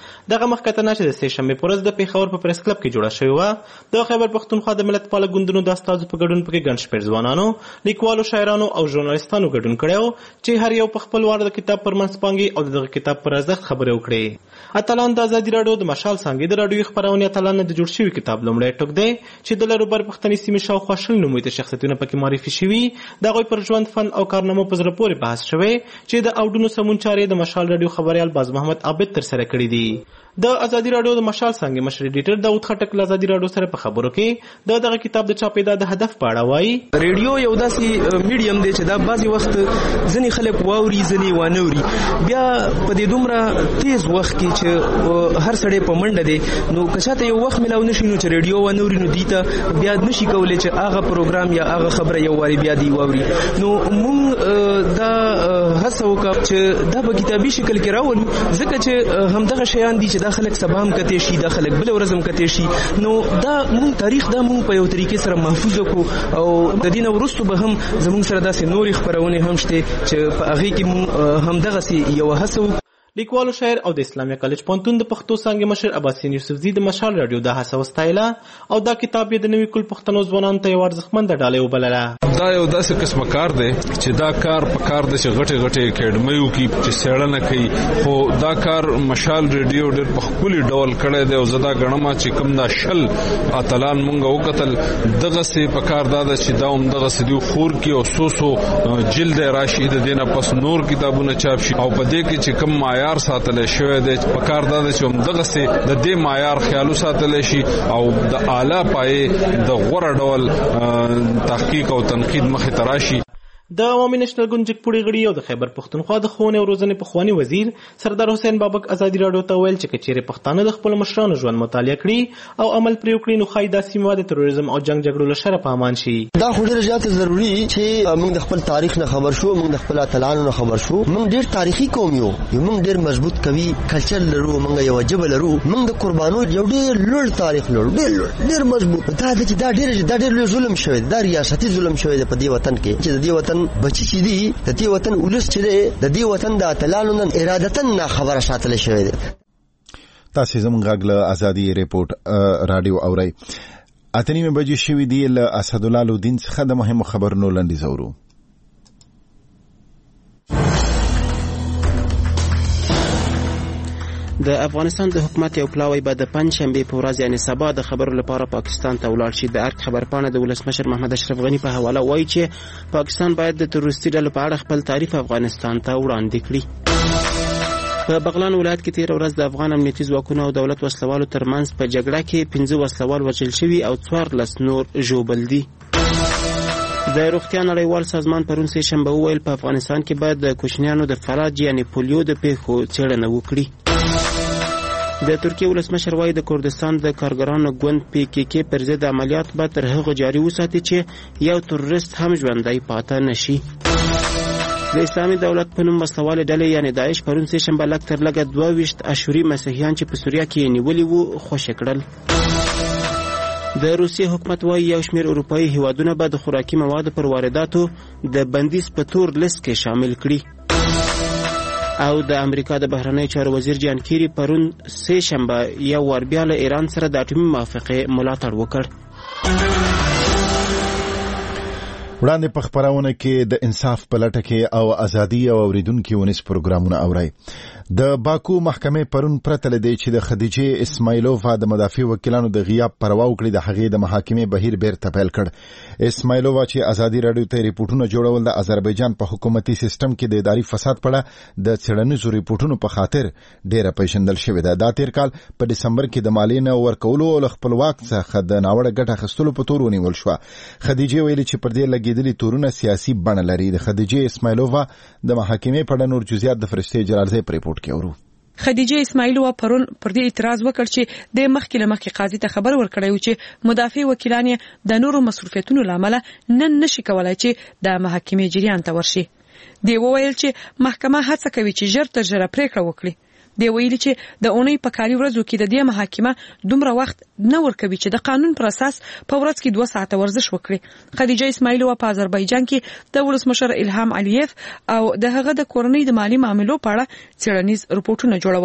دغه مخکتنه چې د سې شنبې په ورځ د پیښور په پریس کلب کې جوړه شوې وه د خیبر پښتونخوا د ملتپاله ګوندونو د استازو په ګډون پکې ګڼ شمېر ځوانانو، لیکوالو، شاعرانو او ژورنالستانو ګډون کړی و چې هر یو په خپل وار د کتاب پر منځپانګې او دغه کتاب پر ارزښت خبرې وکړې. اتلان د ازادي راډیو د مشال څانګې د راډیوي خپرونې اتلان د جوړ شوي کتاب لومړی ټوک دی چې د لروبر پښتني سیمې شاوخوا شل نومیته شخصیتونه پکې معرفي شوي. د هغوی پر ژوند، فن او کارنامو په زړه پورې بحث شوی چې د اوډونو سمون چارې د مشال راډیو خبریال باز محمد عابد ترسره کړي دي. د ازادي راډیو د مشال څانګې مشر ایډیټر داود خټک له ازادي راډیو سره په خبرو کې د دغه کتاب د چاپېدا د هدف په اړه وایي. ریډیو یو داسې میډیم دی چې دا بعضې وخت ځینې خلک واوري ځینې وانوري، بیا په دې دومره تیز وخت کې چې هر سړی په منډه دی، نو که چاته یو وخت میلاو نشي نو چې ریډیو وانوري نو دوی ته بیا نشي کولی چې هغه پروګرام یا هغه خبره یو واري بیا دی واوري. نو موږ دا هڅه وکړه چې دا په کتابي شکل کې راولو، ځکه چې همدغه شیان دي چې دا خلک سبا هم کتی شي، دا خلک بل ورځ هم کتی شي. نو دا مونږ تاریخ دا مونږ په یو طریقې سره محفوظ کړو او د دې نه وروسته به هم زموږ سره داسې نورې خپرونې هم شته چې په هغې کې مونږ همدغسې یوه هڅه وکړو. لیکوالو، شاعر او د اسلامي کالج پوهنتون د پښتو څانګې مشر عباسین یوسفزي د مشال راډیو دا هڅه وستایله او دا کتاب یې د نوي کل پښتنو ځوانانو ته یوه ارزښتمنده ډالۍ وبلله. دا یو داسې قسمه کار دی چې دا کار په کار دی چې غټې غټې اکیډمۍ وکړي چې څېړنه کوي، خو دا کار مشال راډیو ډېر په ښکلي ډول کړی دی او زه دا ګڼم چې کوم دا شل اتلان مونږ وکتل دغسې په کار دا ده چې دا همدغسې دوی خور کړي او څو څو جلد راشي، د دې نه پس نور کتابونه چاپ شي او په دې کې چې کوم معیار ساتلی شوی دی په کار دا ده چې همدغسې د دې معیار خیال وساتلی شي او د اعلی پایې د غوره ډول تحقیق او تنقید مخې ته راشي. د عوامي نېشنل ګوند جګپوړي غړي او د خیبر پښتونخوا د ښوونې او روزنې پخواني وزیر سردار حسین بابک ازادي راډیو ته ویل چې که چیرې پښتانه د خپلو مشرانو ژوند مطالعه کړي او عمل پرې وکړي نو ښایي دا سیمه د تروریزم او جنګ جګړو له شره په امان شي. دا خو ډېره زیاته ضروري چې موږ د خپل تاریخ نه خبر شو، موږ د خپل اتلانو نه خبر شو. موږ ډېر تاریخي قوم یو، موږ ډېر مضبوط قوي کلچر لرو، موږ یو ژبه لرو، موږ د قربانو یو ډېر لوړ تاریخ لرو، ډېر ډېر مضبوط. دا چې دا ډېر دا ډېر لوی ظلم شوی دی، دا ریاستي ظلم شوی دی په دې وطن کې چې د دې وطن بچي چې دي د دې وطن ولس چې دی د دې وطن د اتلانو نن ارادتن نه خبره ساتل شوې ده. تاسو زموږ غږ له ازادي ریپورت رادیو اورئ. اته نیمه بجې شوې دي. له اسدالله لودین څخه د مهمو خبرونو لنډیز اورو. د افغانستان د حکومت یو پلاوی به د پنځ شنبې په ورځ یعنې سبا د خبرو لپاره پاکستان ته ولاړ شي. د ارګ خبرپاڼه د ولسمشر محمد اشرف غني په حواله وایي چې پاکستان باید د تروریستي ډلو په اړه خپل تعریف افغانستان ته وړاندې کړي. په بغلان ولایت کې تیر ورځ د افغان امنیتي ځواکونو او دولت وسلوالو ترمنځ په جګړه کې پنځه وسلوال وژل شوي او څوارلس نور ژوبل دي. د روغتیا نړیوال سازمان پرون سه شنبه وویل په افغانستان کې باید د کوچنیانو د فلج یعنې پولیو د پیښو څېړنه وکړي. د ترکیه ولسمشر وایي د کردستان د کارګرانو ګوند پی کې کې پر ضد عملیات به تر هغه جاري وساتي چې یو تروریست هم ژوندی پاته نشي. د اسلامي دولت په نوم وسلوالې ډلې یعنې داعش پرون سه شنبه لږ تر لږه دوه ویشت اشوري مسیحیان چې په سوریه کې یې نیولي وو خوشي کړل. د روسیې حکومت وایي یو شمېر اروپایي هیوادونه به د خوراکي موادو پر وارداتو د بندیز په تور لیست کې شامل کړي. او د امریکا د بهرنی چارو وزیر جان کیری پرون سه شنبه یو ور بیا له ایران سره د اټومي موافقې ملاتړ وکړ. وړاندې په خبرونه کې د انصاف په لټه کې او ازادي او اوریدونکو ونیس پروګرامونه اوري. د باکو محکمې پرون پرته لدی چې د خدیجه اسماعیلوفا د مدافع وکیلانو د غیاب پروا وکړي د هغې د محاکمې بهیر بیرته پیل کړ. اسماعیلوفا چې ازادي راډیو ته ریپورتونه جوړول د آذربایجان په حکومتي سیستم کې د اداري فساد په اړه د څېړنیزو ریپورتونو په خاطر ډیره پیژندل شوې ده. دا تیر کال په دسمبر کې د مالیې نه ورکولو او خپلواک څخه د ناوړه ګټه اخیستلو په تور ونیول شو. خدیجه ویلي چې پر دې لګېدلي تورونه سیاسي بڼه لري. د خدیجه اسماعیلوفا د محاکمې په اړه نور جزئیات د فرشته جلالزی په ریپورت کې اورو. خدیجه اسماعیلووا پرون پر دې اعتراض وکړ چې د مخکې له مخکې قاضي ته خبر ورکړی و چې مدافع وکیلان د نورو مصروفیتونو لامل نن نشي کولای چې د محاکمې جریان ته ورشي. دی وویل چې محکمه هڅه کوي چې ژر تر ژره پریکړه وکړي. دی ویلي چې د اونۍ په کاري ورځو کې د دې محاکمه دومره وخت نه ورکوي چې د قانون پر اساس په ورځ کې دوه ساعته ورزش وکړي. خدیجه اسماعیلووا په آذربایجان کې د ولسمشر الهام علیف او د هغه د کورنۍ د مالی معاملو په اړه څېړنیز رپورټونه جوړول.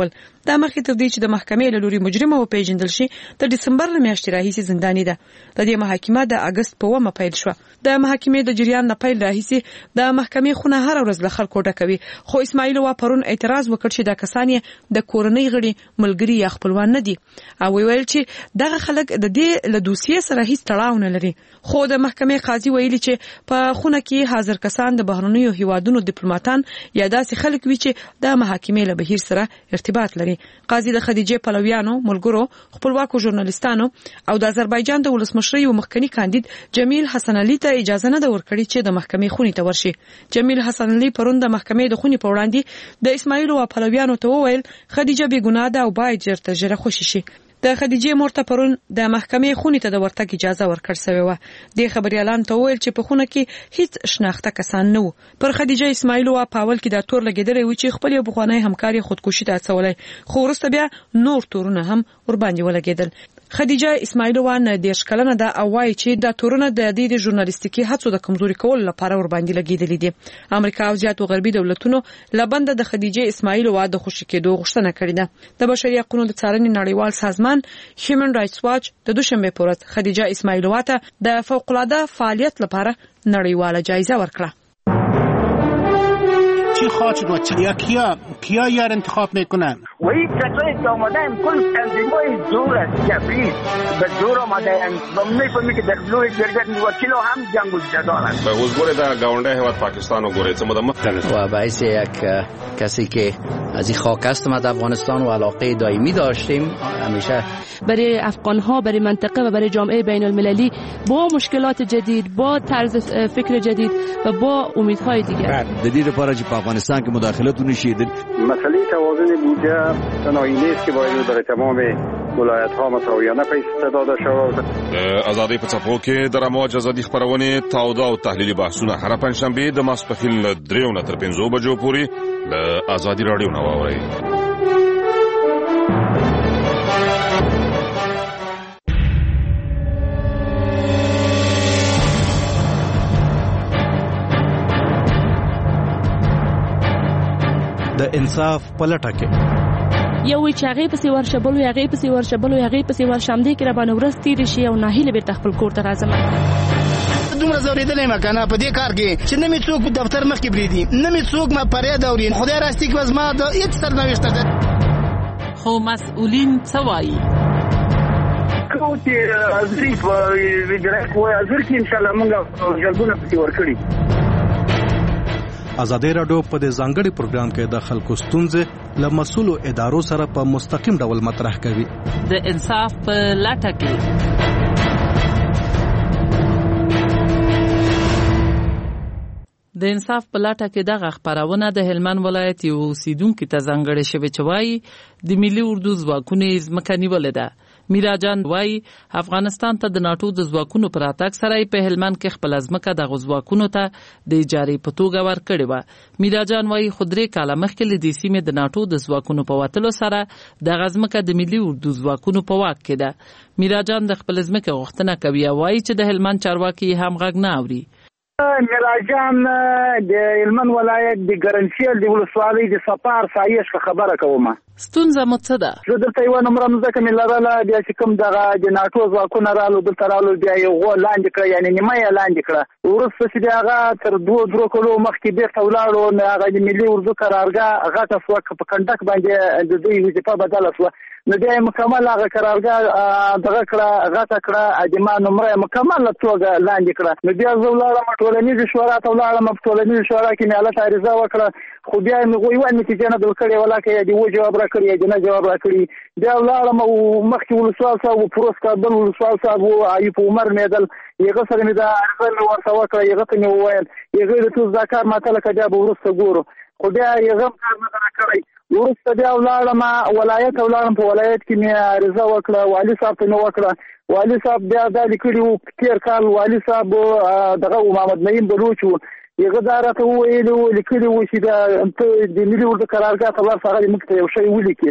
دا مخکې تر دې چې د محکمې له لوري مجرمه وپیژندل شي د دسمبر له میاشتې راهیسې زنداني ده. د دې محاکمه د اگست په اوومه پیل شوه. د محاکمې د جریان نه پیل راهیسې د محکمې خونه هر ورځ له خلکو ډکوي، خو اسماعیلووا پرون اعتراض وکړ چې دا کسان یې د کورنۍ غړي، ملګري یا خپلوان نه دي، او ویل چې دغه خلک د دې له دوسیې سره هیڅ تړاو نه لري. خو د محکمې قاضي ویلي چې په خونه کې حاضر کسان د بهرنیو هیوادونو ډیپلوماټان یا داسې خلک وي چې د محاکمې له بهیر سره ارتباط لري. قاضي د خدیجې پلویانو، ملګرو، خپلواکو ژورنالیستانو او د آذربایجان د ولسمشر یو مخکنی کاندید جمیل حسن علي ته اجازه نه ورکړي چې د محکمې خونې ته ورشي. جمیل حسن علي پرون د محکمې د خونې په وړاندې د اسماعیلووا پلویانو ته وویل خدیجه بې ګناه ده او باید ژر تر ژره خوشي شي. د خدیجې مور ته پرون د محکمې خونې ته د ورتګ اجازه ورکړل شوې وه. دې خبریالانو ته وویل چې په خونه کې هیڅ شناخته کسان نه وو. پر خدیجه اسماعیلووا په اول کې دا تور لګېدلی و چې خپل یو پخوانی همکار یې خودکشي ته هڅولی، خو وروسته بیا نور تورونه هم ورباندې ولګېدل. خدیجه اسماعیلووا نه دېرش کلنه ده او وایي چې دا تورونه د دې د ژورنالیستیکي هڅو د کمزوري کولو لپاره ورباندې لګېدلي دي. امریکا او زیاتو غربي دولتونو له بنده د خدیجې اسماعیلووا د خوشي کېدو غوښتنه کړې ده. د بشري حقوقو د څارنې نړیوال سازمان هیومن رایټس واچ د دوشنبه په ورځ خدیجه اسماعیلووا ته د فوق‌العاده فعالیت لپاره نړیواله جایزه ورکړه. چی خواهد شد و چی کیا کیا یار انتخاب میکنن؟ و این کسایی که آمدن کل تنظیمای زور است جبری به زور آمدن و میفهمی که در لوی جرگت وکیل هم جنگ و جدال است. به حضور در گاونده هیواد پاکستان و گوریت مدام و باعث یک کسی که از این خاک است ما در افغانستان و علاقه دائمی داشتیم همیشه برای افغان ها، برای منطقه و برای جامعه بین المللی با مشکلات جدید، با طرز فکر جدید و با امیدهای دیگر. جدید لپاره چې په افغانستان کې مداخلت ونشي. مسئله توازن بودجه تنهایی نیست که باید برای تمام ولایت ها مساویانه پیسې داده شود. آزادی په څپو کې د رمواج ازادي خبرونه، تاوده او تحلیلي بحثونه هر پنځشنبه د ماسپښین له دریو نه تر پنځو بجو پورې له آزادي رادیو نه واورئ. د انصاف پلټه کې یو وی چې هغه پسې ورشه بل هغه پسې ورشه بل هغه پسې ورشم دې کې را باندې ورځ تیر شي او ناهیله به خپل کور ته راځم. دومره زوریدلې مکانه په دې کار کې چې نه می څوک په دفتر مخ کې بریدي، نه می څوک ما پرې دورین خدای راستي کې وزما د هیڅ سرنوشت ده. خو مسؤلین څه وایي؟ کوتي ازری په ویډرک وای ازر کې ان شاء الله موږ جلبونه پکې ورکړي. ازادي رادیو په دې ځانګړي پروګرام کې د خلکو ستونزې له مسؤلو ادارو سره په مستقیم ډول مطرح کوي. د انصاف په لټه کې د انصاف په لټه کې دغه خبرونه د هلمند ولایت یو اوسیدونکو ته ځانګړې شوې چې وایي د ملي اردو ځواکونو ځمکه نیولې ده. میراجان وایي افغانستان ته د ناتو د ځواکونو پر راتګ سره په هلمند کې خپل ځمکه د ځواکونو ته د اجارې په توګه ورکړې و. میراجان وایي خو درې کاله مخکې له دې سیمې د ناتو د ځواکونو په وتلو سره د ځمکه د ملي اردو ځواکونو په واک کې ده. میراجان د خپل ځمکه غوښتنه کوي او وایي چې د هلمند چارواکي هم غږ نه اوري. میراجان د هلمند ولایت د ګرنسیل د ولسوالۍ د سپار سایش خبره کوم. ستونزه مو څه ده؟ زه دلته یو نمبر مزه مې لراله بیا چې کوم دغه د ناتو ځواکونه رالو دلته رالو بیا یو غو لاندې کړ، یعنی نیمه یې لاندې کړه. وروسته چې هغه تر دوه درو کلو مخکې بیرته ولاړو نو هغه د ملي اردو قرارګاه غټه سوک په کنډک باندې د دوی وظیفه بدله شوه. نو بیا مکمل هغه قرارګاه دغه کړه غټه کړه د ما نمره مکمل توګه لاندې کړه. نو بیا زه ولاړم ټولنیزې شورا ته ولاړم، په ټولنیزې شورا کې مې حالت عریضه وکړه، خو بیا مې غوښتل نتیجه نه درکړې ولاکه یا دی و جواب راکړي یا دی نه جواب راکړي. بیا ولاړم او مخکې ولسوال صاحب او پروس کابل ولسوال صاحب او ایوب عمر مېدل یغه سره مې دا عرضه مې ورته وکړه، یغه ته مې وویل یغه د تو ذکر ماته لکه بیا به وروسته ګورو، خو بیا یغه کار نه راکړی. وروسته بیا ولاړم ولایت ولاړم، په ولایت کې مې عرضه وکړه، والي صاحب ته مې وکړه. والي صاحب بیا دا لیکلي وو تېر کال والي صاحب دغه محمد نعیم بلوچ وو، یغه دا راته وویلي وو لیکلي وو چې د ملي اردو قرارګاه ته ورسره موږ ته یو شی ولیکي.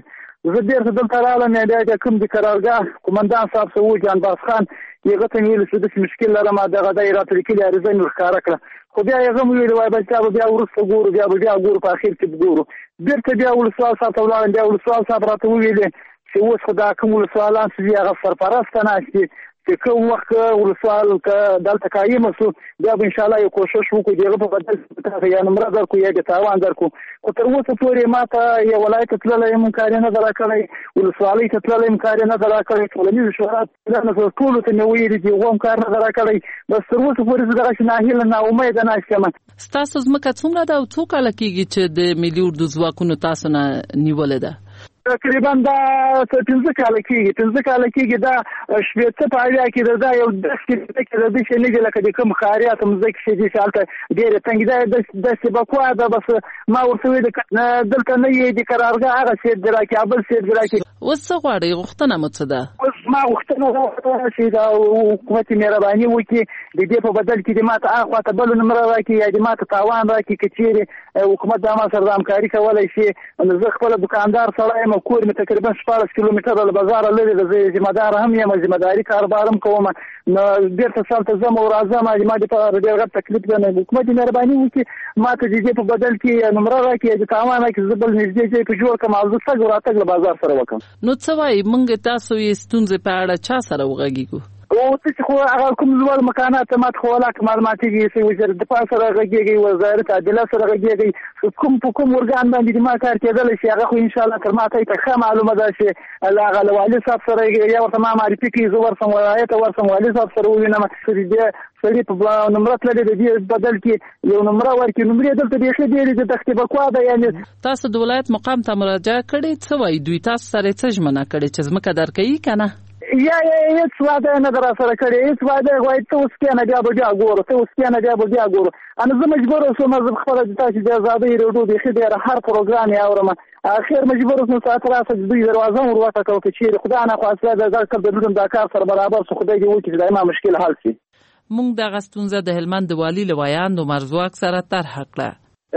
زه بیرته دلته راغلم بیا د کوم د قرارګاه قومندان صاحب سه و جانباز خان هغه ته ویل چې داسې مشکل لرم دغه دی راته لیکلي عریضه مې ښکاره کړه خو بیا هغه مې ویل وایي بچا به بیا وروسته ګورو بیا به بیا ګورو په اخر کې به ګورو بیرته بیا ولسوال صاحب ته ولاړم بیا ولسوال صاحب راته وویلې چې اوس خو دا کوم ولسوالان چې دي هغه سرپرسته ناست دي چې کوم وخت ولسوال دلته قایم شو بیا به انشاءالله یو کوشش وکړو د هغه په بدل کې یا نمره درکړو یا د تاوان درکړو خو تر اوسه پورې ما ته یو ولایت ته تللی یم کار یې نه ده راکړی ولسوالۍ ته تللی یم کار یې نه ده راکړی ټولنیزو شورا ټولو ته مې ویلي دي هغو هم کار نه ده راکړی بس تر اوسه پورې زه دغسې ناهیله ناامیده ناست یم. ستاسو ځمکه څومره ده او څو کاله کېږي چې د ملي اردو ځواکونو تاسو نه نیولې ده؟ تقریبا دا پنځه کاله کېږي پنځه کاله کېږي دا شپېته په اویا کې د دا یو دس کې کې د دې شی نه دی لکه د کوم خاریات مزک شي چې هلته ډېرې تنګ دی داسې بکوا ده بس ما ورته ویل دلته نه یې د قرارګاه هغه سیټ دی راکړي بل سیټ دی راکړي. اوس څه غواړئ غوښتنه مو څه ده؟ اوس ما غوښتنه وکړه چې دا حکومت مهرباني وکړي د دې په بدل کې د ما ته هغه خواته بل نمره راکړي یا د ما ته تاوان راکړي که چیرې حکومت دا ما سره د همکاري کولی شي زه خپله دوکاندار سړی یم کور مې تقریبا شپاړس کیلومتره له بازاره لرې ده زه ذمه دار هم یم ذمه داري کاروبار هم کوم نو بېرته سالته ځم او راځم ما دپاره ډېر غټ تکلیف دی نو حکومت مهرباني وکړي ما ته د دې په بدل کې نمره راکړي د تاوان راکړي زه بل نږدې ځای په جوړ کړم او زه تګ راتګ له بازار سره وکړم. نو څه وایي موږ تاسو یې ستونزې په اړه چا سره وغږېږو؟ او څه خو هغه کوم ځوړ مکانات مات خو ولا معلومات کیږي وزیر دفاع سره غږیږي وزارت عدالت سره غږیږي کوم په کوم ورګان باندې ما کار کېدل شي هغه خو ان شاء الله تر ماته ته ښه معلومه ده چې هغه والي صاحب سره یا ورته ما معرفي کوي زه ورسم ولایت ورسم والي صاحب سره وینم چې دې سړي په نمبر تللی د دې بدل کې یو نمبر ورکړي نمبر دلته بیخي ډېرې د تختې بکوا ده یعنی تاسو د ولایت مقام ته مراجعه کړې څه وایي دوی تاسو سره څه ژمنه کړې چې ځمکه درکوي که نه؟ یا هیڅ واده نه در سره کړی هیڅ واده وایي ته اوس کېنه بیا به بیا ګورو ته اوس کېنه بیا به بیا ګورو انا زه مجبوره شوم زه خپله د تاسې د ازادۍ ریډیو بیخي ډېره هر پروګرام یې اورم اخر مجبوره شوم ساعت راسه چې دوی دروازه هم ور وټکوه که چېرې خدای ناخواسته د دا کار د دا کار سره برابر شو خدای دې وکړي چې دا ما مشکل حل شي. موږ دغه ستونزه د هلمند د والي له ویاند عمر ځواک سره طرحه کړه.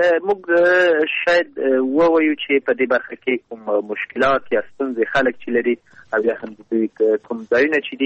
موږ شاید ووایو چې په دې برخه کې کوم مشکلات یا ستونزې خلک چې لري او یا هم دوی کوم ځایونه چې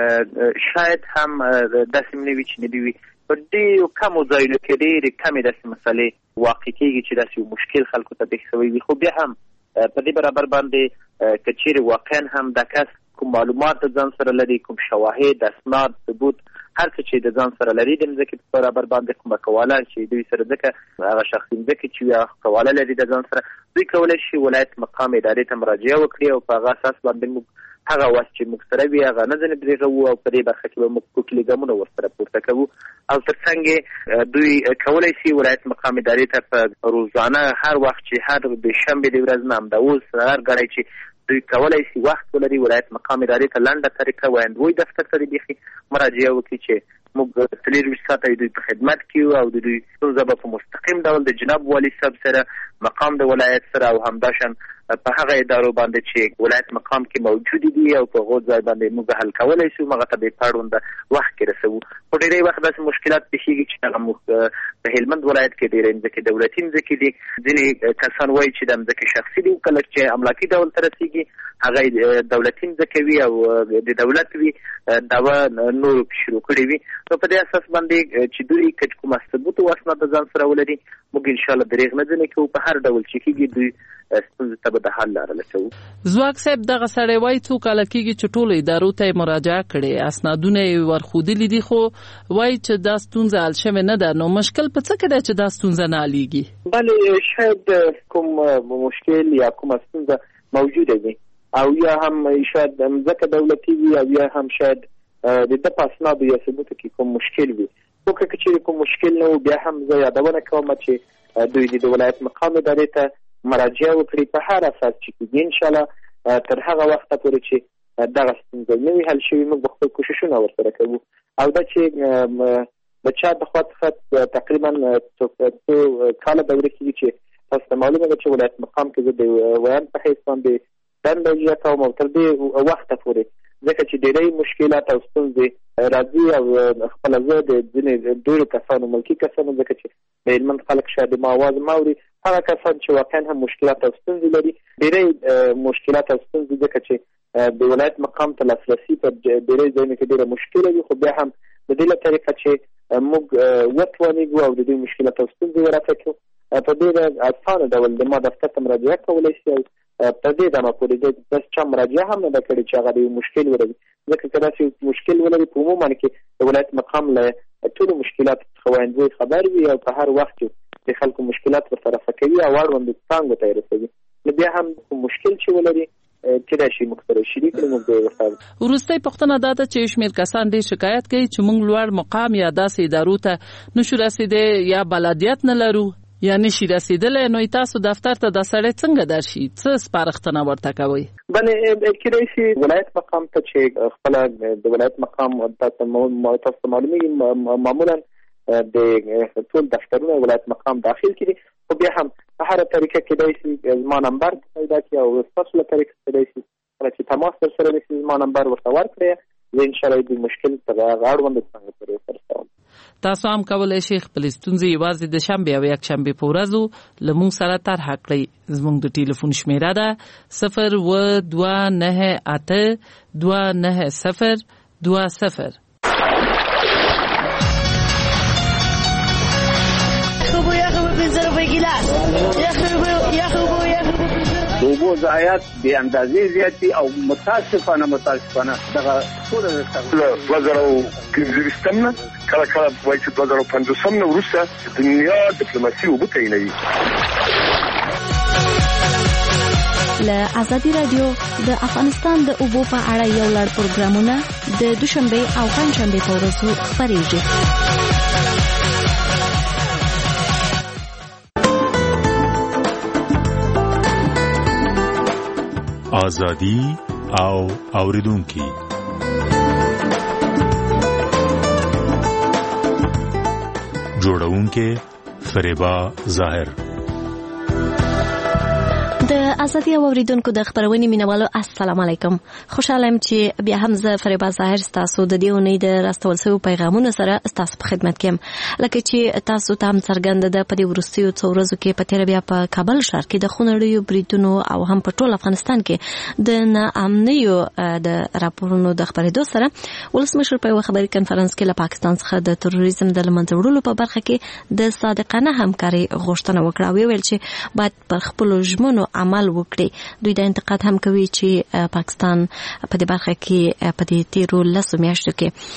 دي شاید هم داسې نه وي چې نه وي په ډېرو کمو ځایونو کې ډېرې کمې داسې مسلې واقع کېږي چې داسې یو مشکل خلکو ته پېښ شوی وي خو بیا هم په دې برابر باندې که چیرې واقعا هم دا کس کوم معلومات د ځان سره لري کوم شواهد اسناد ثبوت هر څه چې د ځان سره لري د مځکې په برابر باندې کومه کواله چې دوی سره ځکه هغه شخصي مځکې چې یا کواله لري د ځان سره دوی کولی شي ولایت مقام ادارې ته مراجعه وکړي او په هغه اساس باندې موږ هغه وخت چې موږ سره وي هغه نه ځنې درېږو او په دې برخه کې به موږ کوکلي ګامونه ورسره پورته کوو او تر څنګ دوی کولی شي ولایت مقام ادارې ته په روزانه هر وخت چې هر د شنبې د ورځ نه همدا اوس هر ګړی چې دوی کولی شي وخت ولري ولایت مقام ادارې ته لنډه طریقه ویاندوی دفتر ته بیخي مراجعه وکړي چې موږ څلېرویشت ساعته دوی په خدمت کې یو او د دوی ستونزه به په مستقیم ډول د جناب والي صاحب سره مقام د ولایت سره او همداشان په هغه ادارو باندې چې ولایت مقام کې موجود دي او په هغو ځای باندې موږ حل کولی شو هغه ته بې پاړونده وخت کې رسوو خو ډېری وخت داسې مشکلات پېښېږي چې هغه موږ په هلمند ولایت کې ډېرې مځکې دولتي مځکې دي ځینې کسان وایي چې دا مځکې شخصي دي کله چې املاکي ډول ته رسېږي هغه دولتي مځکې وي او د دولت وي دعوه نورو شروع کړې وي نو په دې اساس باندې چې دوی که کومه ثبوت او اسناد د ځان سره ولري موږ انشاءالله درېغ نه ځنې کوو په هر ډول چې کېږي دوی ستونزې ته به د حل لاره لټوو. ځواک صاحب دغه سړی وایي څو کاله کېږي چې ټولو ادارو ته یې مراجعه کړې اسنادونه یې ورښودلي دي خو وایي چې دا ستونزه حل شوې نه ده نو مشکل په څه کې دی چې دا ستونزه نه حلېږي؟ بلې شاید کوم مشکل یا کومه ستونزه موجوده وي او یا هم شاید مځکه دولتي وي او یا هم شاید د ده په اسنادو یا ثبوتو کې کوم مشکل وي خو که چېرې کوم مشکل نه و بیا هم زه یادونه کوم چې دوی د ولایت مقام ادارې ته مراجعه وکړي په هر اساس چې کېږي انشاءالله تر هغه وخته پورې چې دغه ستونزه نه وي حل شوي موږ به خپل کوششونه ورسره کوو او دا چې د چا د خوا څخه تقریبا څو کاله دورې کېږي چې تاسو ته معلومه ده چې ولایت مقام کې زه د ویاند په حیث باندې دنده اجرا کوم او تر دې وخته پورې ځکه چې ډېری مشکلات او ستونزې راځي او خپله زه د ځینې ډېرو کسانو ملکي کسانو ځکه چې د هلمند خلک شاید ما اواز ما اوري هغه کسان چې واقعا هم مشکلات او ستونزې لري. ډېری مشکلات او ستونزې ځکه چې د ولایت مقام ته لاسرسي په ډېری ځایونو کې ډېره مشکله وي، خو بیا هم د دې له طریقه چې موږ وتوانېږو او د دې مشکلات او ستونزې ورافع کړو، په ډېر اسانه ډول د ما دفتر ته مراجعه کولی شي او په دې دمه پورې داسې چا مراجعه هم نه ده کړې چې هغه د یو مشکل ولري. ځکه که داسې مشکل ولري په عموما کې د ولایت مقام له ټولو مشکلاتو څخه وایندوی خبر وي او په هر وخت کې د خلکو مشکلات ورته رفع کوي او اړوندو څانګو ته یې رسوي. نو بیا هم مشکل چې ولري کېدای شي موږ سره شریک کړو، موږ به یې ورته. وروستۍ پوښتنه دا ده چې شمېر کسان ډېر شکایت کوي چې موږ لوړ مقام یا داسې ادارو ته نشو رسېدی یا بلدیت نه لرو یا نشي رسېدلی، نو تاسو دفتر ته دا سړی څنګه درشي؟ څه سپارښتنه ورته کوئ؟ بلې کېدای شي ولایت مقام ته چې خپله د ولایت مقام تاسو ته معلومېږي معمولا د ټول دفترونه ولایت مقام داخل کړي، خو بیا هم په هره طریقه کېدای شي زما نمبر پیدا کړي او ستاسو له طریقه کېدای شي کله چې تماس درسره نیسي زما نمبر ورته ورکړئ، زه انشاءالله د مشکل تر هغه اړونده څانګې پورې ورسوم. تاسو هم کولی شئ خپلې ستونزې یوازې د شنبې او یکشنبې په ورځو له موږ سره طرحه کړئ. زموږ د ټلیفون شمېره ده صفر اوه دوه نهه اته دوه نهه صفر دوه صفر. د اوبو ضایعات بې اندازې زیات دي او متاسفانه متاسفانه دغه ټوله له دوه زره او پنځه نه کله کله وایي چې دوه زره او پنځوسم نه وروسته د دنیا ډیپلوماسي اوبو تعینوي. له ازادي راډیو د افغانستان د اوبو په اړه یو لړ پروګرامونه د دوشنبه او پنځشنبه په ورځو خپرېږي. آزادی او اوریدونکي جوړونکي فریبا ظاهر. د ازادي او اوریدونکو د خبرونې مینوالو السلام علیکم. خوشاله یم چې بیا هم زه فریبا ظاهر تاسو د دې اونۍ د راستول شویو پیغامونو سره تاسو په خدمت کې یم. لکه چې تاسو ته هم څرګنده ده په دې وروستیو څو ورځو کې په تېره بیا په کابل ښار کې د خونړیو بریدونو او هم په ټول افغانستان کې د ناامنیو د راپورونو د خپرېدو سره ولسمشر په یوه خبري کنفرانس کې له پاکستان څخه د تروریزم د له منځه وړلو په برخه کې د صادقانه همکارۍ غوښتنه وکړه. ویل چې باید پر خپلو ژمنو عمل وکړي. دوی دا انتقاد هم کوي چې پاکستان په دې برخه کې په دې تیرو لسو میاشتو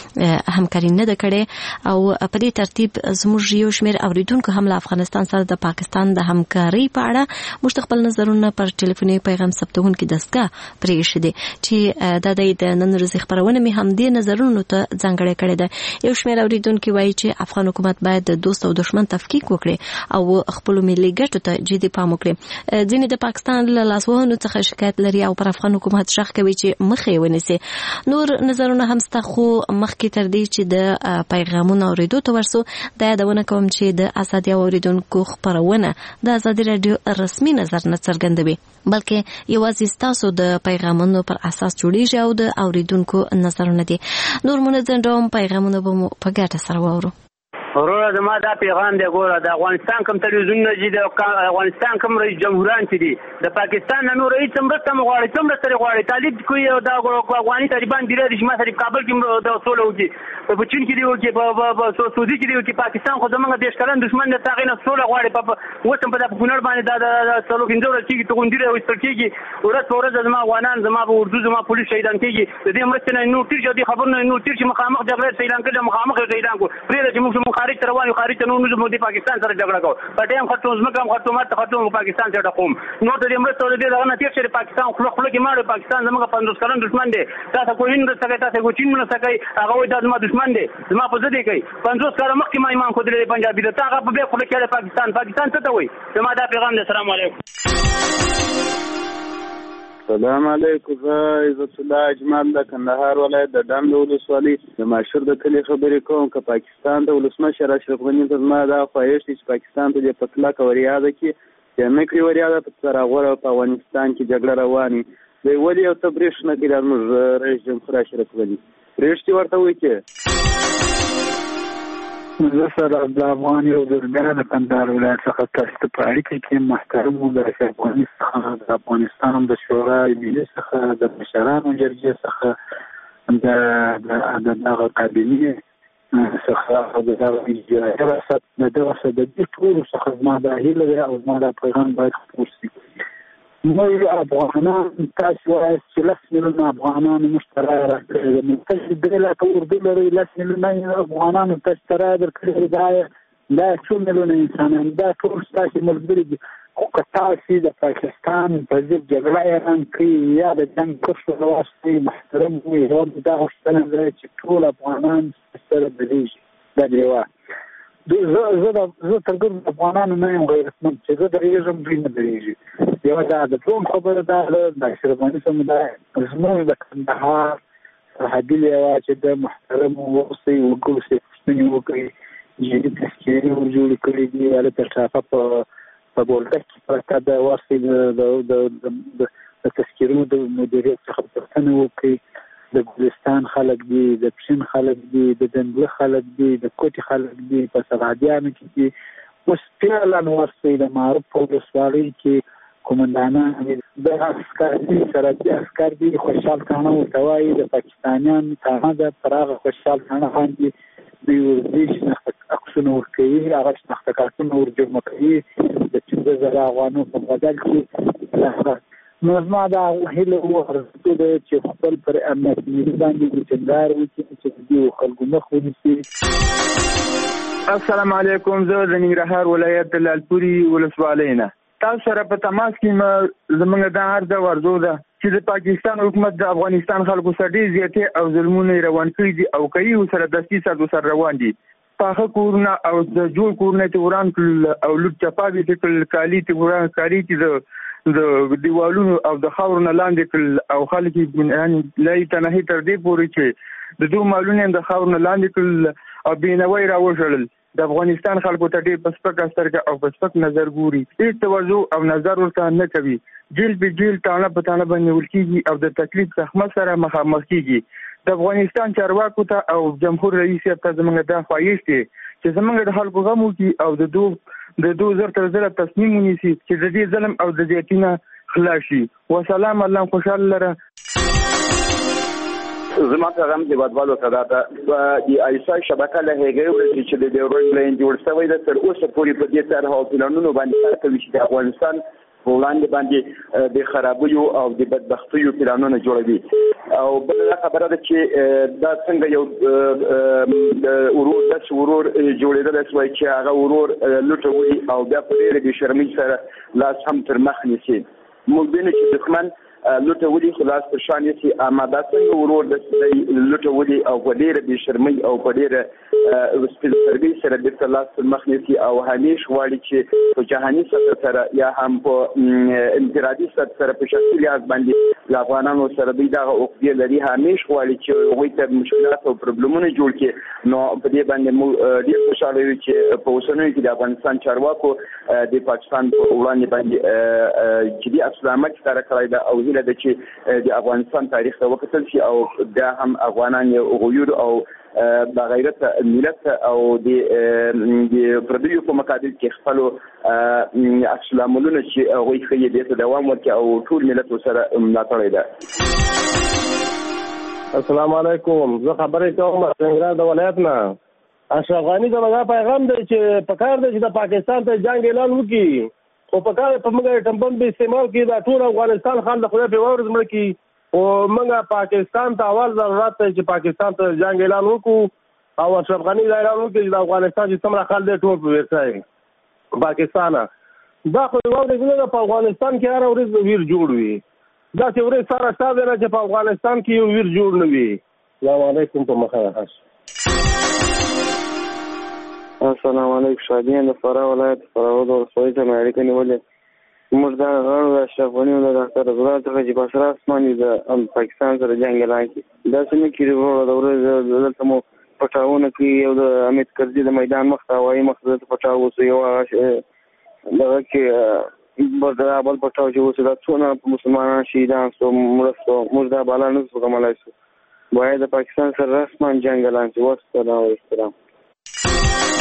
کې همکاري نه ده کړې او په دې ترتیب زموږ یو شمېر اوریدونکو هم له افغانستان سره د پاکستان د همکارۍ په اړه موږ خپل نظرونه پر ټلیفوني پیغام ثبتونکي دستګاه پرېښي دي چې دا د نن ورځې خبرونه مې هم دې نظرونو ته ځانګړې کړې ده. یو شمېر اوریدونکي وایي چې افغان حکومت باید د دوست او دښمن تفکیک وکړي او خپلو ملي ګټو ته جدي پام وکړي. ځینې د پاکستان له لاسوهنو څخه شکایت لري او پر افغان حکومت شخ کوي چې مخې ونیسي. نور نظرونه هم ستا خو مخکې تر دې چې د پیغامونو اورېدو ته ورسو دا یادونه کوم چې د ازادي اوریدونکو خبرونه د ازادي راډیو رسمي نظر نه څرګندوي بلکې یوازې ستاسو د پیغامونو پر اساس جوړیږي او د اوریدونکو نظرونه دي. نور منظم ډول پیغامونه به مو په ګټه سره واورو. وروره زما دا پیغام دی، ګوره د افغانستان کوم تلویزیونونه چې د افغانستان کوم رئیس جمهوران چې دي د پاکستان نه نور هېڅ مرسته مه غواړئ، څه مرسته غواړئ طالب کوي او دا افغاني طالبان دي چې ما سره کابل کې د سوله وکړي، په چین کې دی وکړي، په سعودي کې دی وکړي. پاکستان خو زموږ دېرش کلن دښمن دی، هغې نه سوله غواړي. اوس هم په دغه کونړ باندې دا د څلور پنځه ورځې کېږي توغندي راویستل کېږي، ورځ په ورځ زما افغانان زما په اردو زما پولیس شهیدان کېږي. د دې مرستې نه نور تېر شي، دې خبرونه نور تېر شي، مخامخ جګړه شهیدان کړي، مخامخ شهیدان کړو. پرېږده چې موږ خارج ته روان یو، خارج ته نو موږ د پاکستان سره جګړه کوو. په ټایم خرڅوم ځمکه هم خرڅوم، هر څه خرڅوم، پاکستان سره ډقوم. نور د دې مرستو د دې دغه نه تېر شي، پاکستان خوله خوله کې ماړه، پاکستان زموږ پنځوس کلن دښمن دی. تاسو کوی نه سکه، تاسو کوی چین نه سکه، هغه وایي دا زما دښمن دی، زما په ضد کوي. پنځوس کاله مخکې ما ایمان خودلې پنجابي ده، هغه په بیا خوله کې پاکستان پاکستان څه ته وایي. زما دا پیغام دی. السلام علیکم. السلام علیکم. زه عزت الله اجمل د کندهار ولایت د ډنډ ولسوالۍ د ماشور د کلي خبرې کوم. که پاکستان د ولسمشر اشرف غني ته زما دا خواهش دی چې پاکستان ته دې په کلکه وریاده کړي چې نه کړي وریاده په سره غوره په افغانستان کې جګړه رواني دی. ولې یو تبریش نه کړي زموږ رئیس جمهور اشرف غني؟ پرېږدي ورته وایي چې زه سره د افغان یو دربیا د کندهار ولایت څخه تاسو په اړیکه کې محترم د افغانستان څخه د افغانستان د شورای ملي څخه د مشرانو جرګې څخه د د دغه کابینې څخه د دغه اجرایي ریاست د دغه د دې ټولو څخه زما د هیله ده او زما د پیغام باید خپور شي. موږ افغانان تاسو وایي چې لس میلیونه افغانان مشترک راکړي دي. موږ د دې لپاره اردو لري لس میلیونه افغانان تاسو را درکړي دي. دا څو میلیونه انسانان دا ټول تاسو ملګري دي. خو که تاسو د پاکستان په ضد جګړه اعلان کړئ یا د جنګ کښ وروسته محترم وي دا غوښتنه ده چې ټول افغانان سره بدلیږي. دا دیوه زه زه تر ګرد افغانانو نه یم غیرتمند چې زه درېږم دوی نه درېږي. یوه دا د ټول خبره دا ده د اشرف غني سمدای زموږ د کندهار سرحدي لیوه چې د محترم واوسئ وګورئ پوښتنې وکړئ جدي تذکیرې ورجوړې کړي دي هلته ټاپه په په بولدک کې پرته ده واوسئ د تذکیرونو د مدیریت څخه پوښتنه وکړئ. د ګلستان خلک دي، د پښین خلک دي، د دنګله خلک دي، د کوټي خلک دي، په سرحدیانو کې دي. اوس فعلا ورسئ د معروف په ولسوالۍ کې قومندانان د عسکر دي، سرحدي عسکر دي، خوشحال کاڼه ورته وایي د پاکستانیان کاڼه ده پر هغه خوشحال کاڼه باندې دوی ورځي عکسونه ورکوي، هغه شناخته کارتونه ورجمع کوي د پنځه زره افغانو په بدل کې. نو زما دا هیله ورته ده چې خپل پر امنیت ملي باندې ټینګار وکړي چې د دې خلکو مخ ونیسي. السلام علیکم. زه د ننګرهار ولایت د لالپوري ولسوالۍ نه تاسو سره په تماس کې زموږ د عرض ورزو ده چې د پاکستان حکومت د افغانستان خلکو سره ډېر زیاتې او ظلمونه روان کړي دي او کوي سره دستي سره سره روان دي. پاخه کورونه او د جوړ کورونه ته وران کړل او لوټ چپاوي ته کړل، کالي ته وران کاری چې د دیوالونو او د خاورو نه لاندې کړل او خلک یې لای تنهي تر دې پورې چې د دوه مالونه د خاورو نه لاندې کړل او بینوي راوژړل. د افغانستان خلکو ته ډېر په سپکه سترګه او په سپک نظر ګوري، هېڅ توجه او نظر ورته نه کوي. جیل په جیل تانه په تانه باندې نیول کېږي او د تکلیف زخمه سره مخامخ کېږي. د افغانستان چارواکو ته او جمهور رئیس ته زموږ دا خواهش دی چې زموږ د خلکو غم وکړي او د دوه د دوه زر تر زره تصمیم ونیسي چې د دې ظلم او د زیاتینه خلاص شي. وسلام، الله خوشحال لره. زما پیغام د بدوالو صدا ته د ایسا شبکه له هغې ورځې چې د ډیورنډ لاین جوړ شوی ده تر اوسه پورې په دې طرح او پلانونو باندې کار کوي چې د افغانستان په وړاندې باندې د خرابیو او د بدبختیو پلانونه جوړوي. او بله خبره ده چې دا څنګه یو ورور داسې ورور جوړېدلی شوی چې هغه ورور لوټولي او بیا په ډېرې بې شرمۍ سره لاس هم تر مخ نیسي. موږ وینو چې دښمن لوټولي خو لاس پر شا نیسي، اما دا څنګه ورور داسې لوټولي او په ډېره بې شرمۍ او په ډېره سپېڅلترګۍ سره بېرته لاس پر مخ نیسي او همیش غواړي چې په جهاني سطح سره یا هم په انفرادي سطح سره په شخصي لحاظ باندې له افغانانو سره دوی دغه عقدې لري، همیش غواړي چې هغوی ته مشکلات او پرابلمونه جوړ کړي. نو په دې باندې موږ ډېر خوشحاله یو چې په اوسنیو کې د افغانستان چارواکو د پاکستان په وړاندې باندې جدي عکس العمل ښکاره کړی ده او هیله ده چې د افغانستان تاریخ ته وکتل شي او بیا هم افغانان غیور او د غیرت ملت او د پردیو په مقابل کې خپل عکس العملونه چې هغوی ښیي دې ته دوام ورکړي او ټول ملت ورسره ملاتړی ده. السلام علیکم. زه خبرې کوم څنګه د ولایت نه. اشرف غني ته دا پیغام دی چې پکار دی چې د پاکستان ته جنگ اعلان وکړي او په کار په موږ ټمبم به استعمال کړي دا ټول افغانستان خان د خدای په ورځ مړ کی او موږ پاکستان ته اول ضرورت دی چې پاکستان ته جنگ اعلان وکړو او اشرف غني دا اعلان وکړي چې د افغانستان چې څومره خلک دی ټول په ورسای پاکستان دا خو یو ډول په افغانستان کې هر ورځ ویر جوړ وي دا چې ورځ سره ستاسو نه چې په افغانستان کې یو ویر جوړ نه وي. السلام علیکم. په مخه السلام علیکم. شادیان د فراه ولایت فراه ولسوالۍ ته مې اړیکه نیولې. موږ دا غواړو د اشرف غني او د ډاکټر عبدالله څخه چې په سر اسمان د پاکستان سره جنګ اعلان کړي. داسې نه کېږي وروره د ورځ دلته مو پټاونه کوي او د امید کرزي د میدان مخ ته وایي مخ ته پټاو اوسو یو دغه کې بس دا بل پټاو چې اوسو دا څونه مسلمانان شهیدان سو مړه سو موږ دا بالا نه سو کوملای سو باید د پاکستان سره رسما جنګ اعلان شي. والسلام علیکم.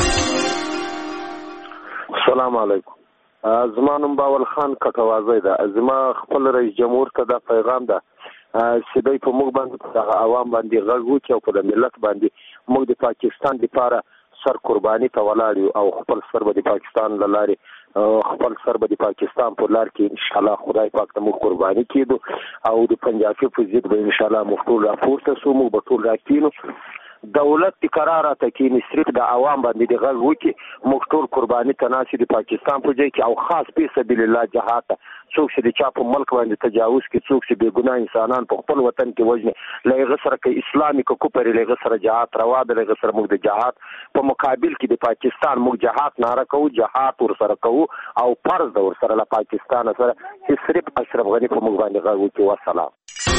السلام علیکم. زما نوم باول خان کټوازی ده. زما خپل رئیس جمهور ته دا پیغام ده چې دوی په موږ باندې په عوام باندې غږ وکړي او په ملت باندې موږ د پاکستان لپاره سر قرباني ته ولاړ یو او خپل سر به د پاکستان له لارې خپل سر به د پاکستان په لار کې ان شاء الله خدای پاک ته موږ قرباني کېدو او د پنجابي په ضد به ان شاء الله موږ ټول راپورته سو، موږ به ټول راکینو. دولت د قرار ته کې نصرف د عوام باندې د غږ وکړي موږ ټول قرباني ته ناسي د پاکستان په ځای کې او خاص په سبیل الله جهاد څوک چې د چا په ملک باندې تجاوز کوي، څوک چې بې ګناه انسانان په خپل وطن کې وژني، له هغه سره کې اسلامي کو کوپر له هغه سره جهاد روا ده، له هغه سره موږ د جهاد په مقابل کې د پاکستان موږ جهاد ناره کوو، جهاد ور سره کوو او فرض ده ور سره له پاکستان سره چې صرف اشرف غنی په موږ باندې غږ وکړي. والسلام.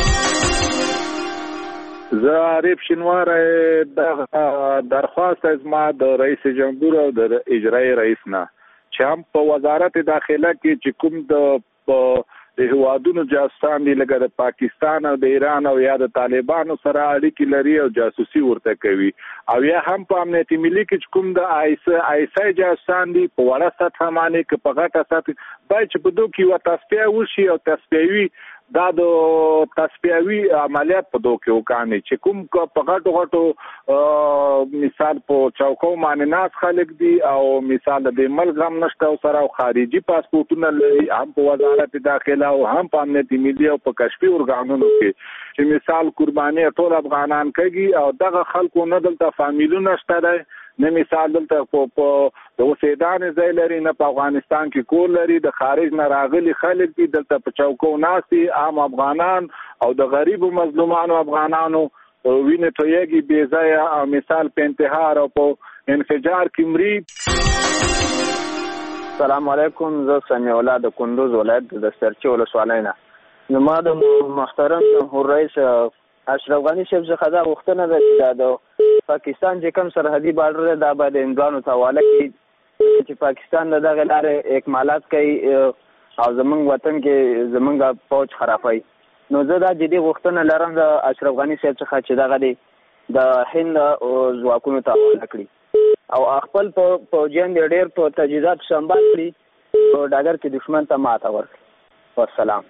زه عارف شینوار د درخواست از ما د رئیس جمهور او د اجرایی رئیس نه چې هم په وزارت داخله کې چې کوم د د هوادونو جاسوسان دي لکه د پاکستان او د ایران او یا د طالبانو سره اړیکې لري او جاسوسي ورته کوي، او یا هم په امنیتي ملي کې کوم د آیس آیسای جاسوسان دي په وړه سطح باندې کې په غټه سطح باید چې په دوه کې یو تصفیه وشي او تصفیوي دا د تصفیوي عملیات په دوه کې وکړي چې کوم په غټو غټو مثال په چوکو باندې ناس خلک دي او مثال د ملک هم نشته او سره خارجي پاسپورتونه لري، هم په وزارت داخله او هم په امنیتي ملي او په کشفي ارګانونو کې چې مثال قرباني ټول افغانان کوي او دغه خلکو نه دلته فامیلونه شته دی، نه مثال دلته په د اوسېدان ځای لري، نه په افغانستان کې کور لري، د خارج نه راغلي خلک دي دلته په چوکو ناستي عام افغانان او د غریبو مظلومانو افغانانو وینې تویږي بې ځایه او مثال په انتحار او په انفجار کې مري. السلام علیکم. زه سمیع الله د کندوز ولایت د سرچې ولسوالۍ نه. زما د محترم جمهور رئیس اشرف غنی صاحب څخه دا غوښتنه ده چې د پاکستان چې کوم سرحدي بارډر دا باید هندوانو ته حواله کړي چې پاکستان د دغه لارې اکمالات کوي او زمونږ وطن کې زمونږ فوج خرابوي. نو زه دا جدي غوښتنه لرم د اشرف غنی صاحب څخه چې دغه دی د هند ځواکونو ته حواله کړي او خپل فوجیان د ډېر په تجهیزات سمبال کړي او ډګر کې دښمن ته ماته ورکړي. والسلام.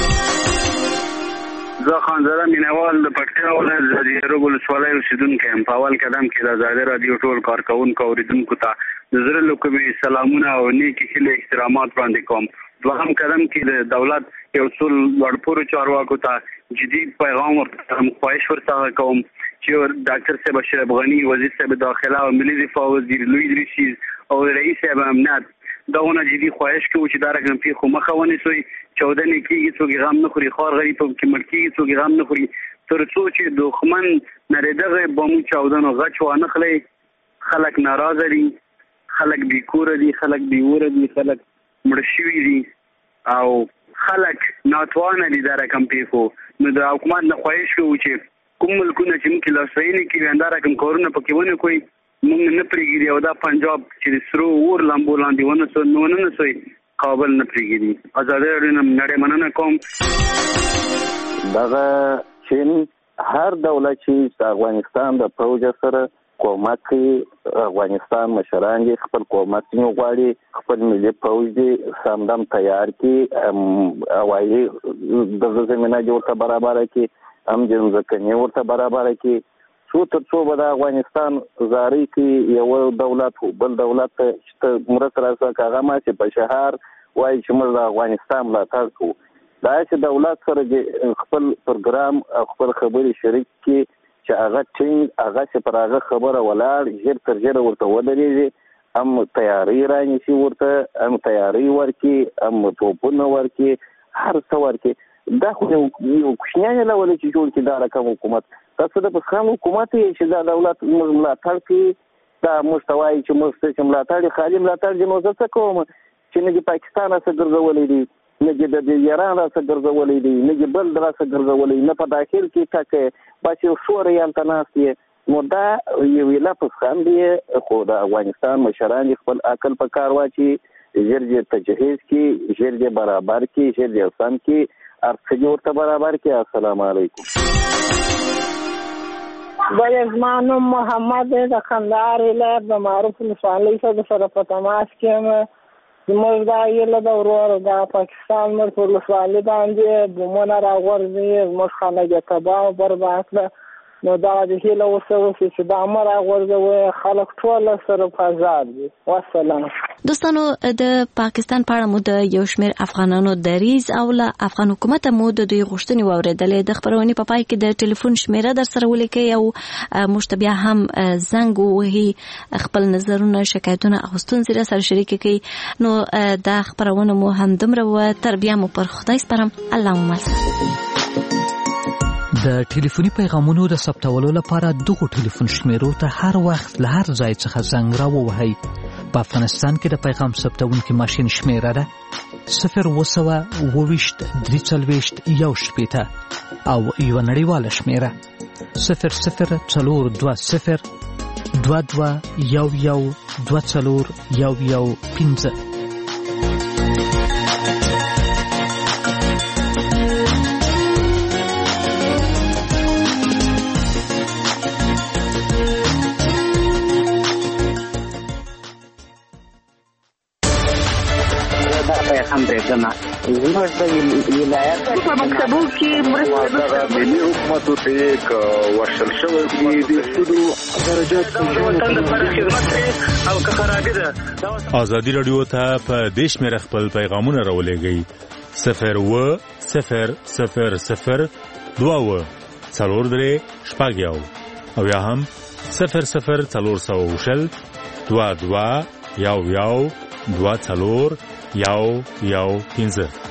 زه خانزاده مینوال د پکتیا ولایت د زیروک ولسوالۍ اوسېدونکی یم. په اول قدم کې د ازادي راډیو ټول کارکوونکو اوریدونکو ته د زړه له کومې سلامونه او نیکې هیلې احترامات وړاندې کوم. دوهم قدم کې د دولت یو څو لوړپوړو چارواکو ته جدي پیغام ورته خواهش ورڅخه کوم چې ډاکټر صاحب اشرف غنی، وزیر صاحب داخله او ملي دفاع وزیر لوی ادریسي او رئیس صاحب امنیت دغونه جدي خواهش کوو چې دا رقم پیښو مخه ونیسئ. چودنې کېږي څوک غم نه خوري، خوار غریب کې مړ کېږي څوک غم نه خوري، تر څو چې دښمن نری دغه بمو چاودنو غچ وانه خلی. خلک ناراضه دي، خلک بېکوره دي، خلک بېوره دي، خلک مړه شوي دي او خلک ناتوانه دي دا رقم پیښو. نو د حکومت نه خواهش کوو چې کوم ملکونه چې موږ لاسوهنې کوي همدا رقم کارونه پکې ونه کوي، موږ نه پرېږدي او دا پنجاب چې د سرو اور لامبو لاندې ونه نسوي کابل نه پرېږدي. ازادي راډیو نه نړۍ مننه کوم. دغه چین هر دولت چې افغانستان د پوځ سره کومک کوي، افغانستان مشران دي خپل کومک نه غواړي، خپل ملي پوځ دي سمدم تیار کړي، هوایي د زمینه جوړه برابر کړي، هم د ځمکني ورته برابر کړي، څو تر څو به د افغانستان زاري کې یو دولت بل دولت چې مرسته راځي هغه ما چې په شهر وایي چې موږ د افغانستان ملاتړ کوو. دا چې دولت سره خپل پروګرام خپل خبرې شریک کړي چې هغه ټینګ هغه چې پر هغه خبره ولاړ ژر تر ژره ورته ودرېږي، هم تیاری رانیسي ورته، هم تیاری ورکړي، هم توپونه ورکړي، هر څه ورکړي. دا خو یو کوچنی لول چې جوړ کړي دا رقم حکومت تاسو د پخوان حکومت چې دا دولت موږ ملاتړ کوي، دا مستوای چې موږ چې ملاتړ خالي ملاتړ دي. نو زه څه کوم چې نه د پاکستان سره ګرځولې دي، نه د ایران سره ګرځولې دي، نه د بل سره ګرځولې، نه په داخل کې ټکه بس یو شور یې التناس. نو دا یو ویلا پخوان دی خو د افغانستان مشران خپل عقل په کار واچي، ژر ژر تجهیز کې، ژر ژر برابر کې، ژر ژر سم کې ارڅ ورته برابر کې. السلام علیکم. بله زما نوم محمد دی د کندهار ولایت د معروف ولسوالۍ څخه سره په تماس کې یم. زموږ دا هیله ده ورور د پاکستان موږ په ولسوالۍ باندې بمونه راغورځوي، زموږ خلک یې تباه او برباد کړه. نو دا د هیله اوسه اوسي چې دا مه راغورځوي، خلک ټول صرف آزاد وي. والسلام. دوستانو د پاکستان په اړه مو د یو شمېر افغانانو دریځ او له افغان حکومت مو د دوی غوښتنې واورېدلې. د خپرونې په پای کې د ټلیفون شمېره در سره ولیکئ او موږ ته بیا هم زنګ ووهي، خپل نظرونه، شکایتونه او ستونزې را سره شریک کړئ. نو دا خپرونه مو همدومره وه. تر بیا مو پر خدای سپارم. الله مو مل. د ټلیفوني پیغامونو د ثبتولو لپاره دغو ټلیفون شمیرو ته هر وخت له هر ځای څخه زنګ راووهئ. په افغانستان کې د پیغام ثبتونکي ماشین شمیره ده صفر اوه سوه اوه ویشت درې څلوېښت یو شپېته او یوه نړیواله شمیره صفر صفر څلور دوه صفر دوه دوه یو یو دوه څلور یو یو پنځه. هم درېږمه زموږ د ولایت په مکتبو کې مرسته ملي حکومتو ته یې که ورشل شوی دي د سودو درجات د وطن لپاره خدمت کوي او که خرابي ده. ازادي راډیو ته په دې شمېره خپل پیغامونه راولېږئ صفر اوه صفر صفر صفر دوه اوه څلور درې شپږ یو او یا هم صفر صفر څلور سوه شل دوه دوه یو یو دوه څلور یو یو پنځه.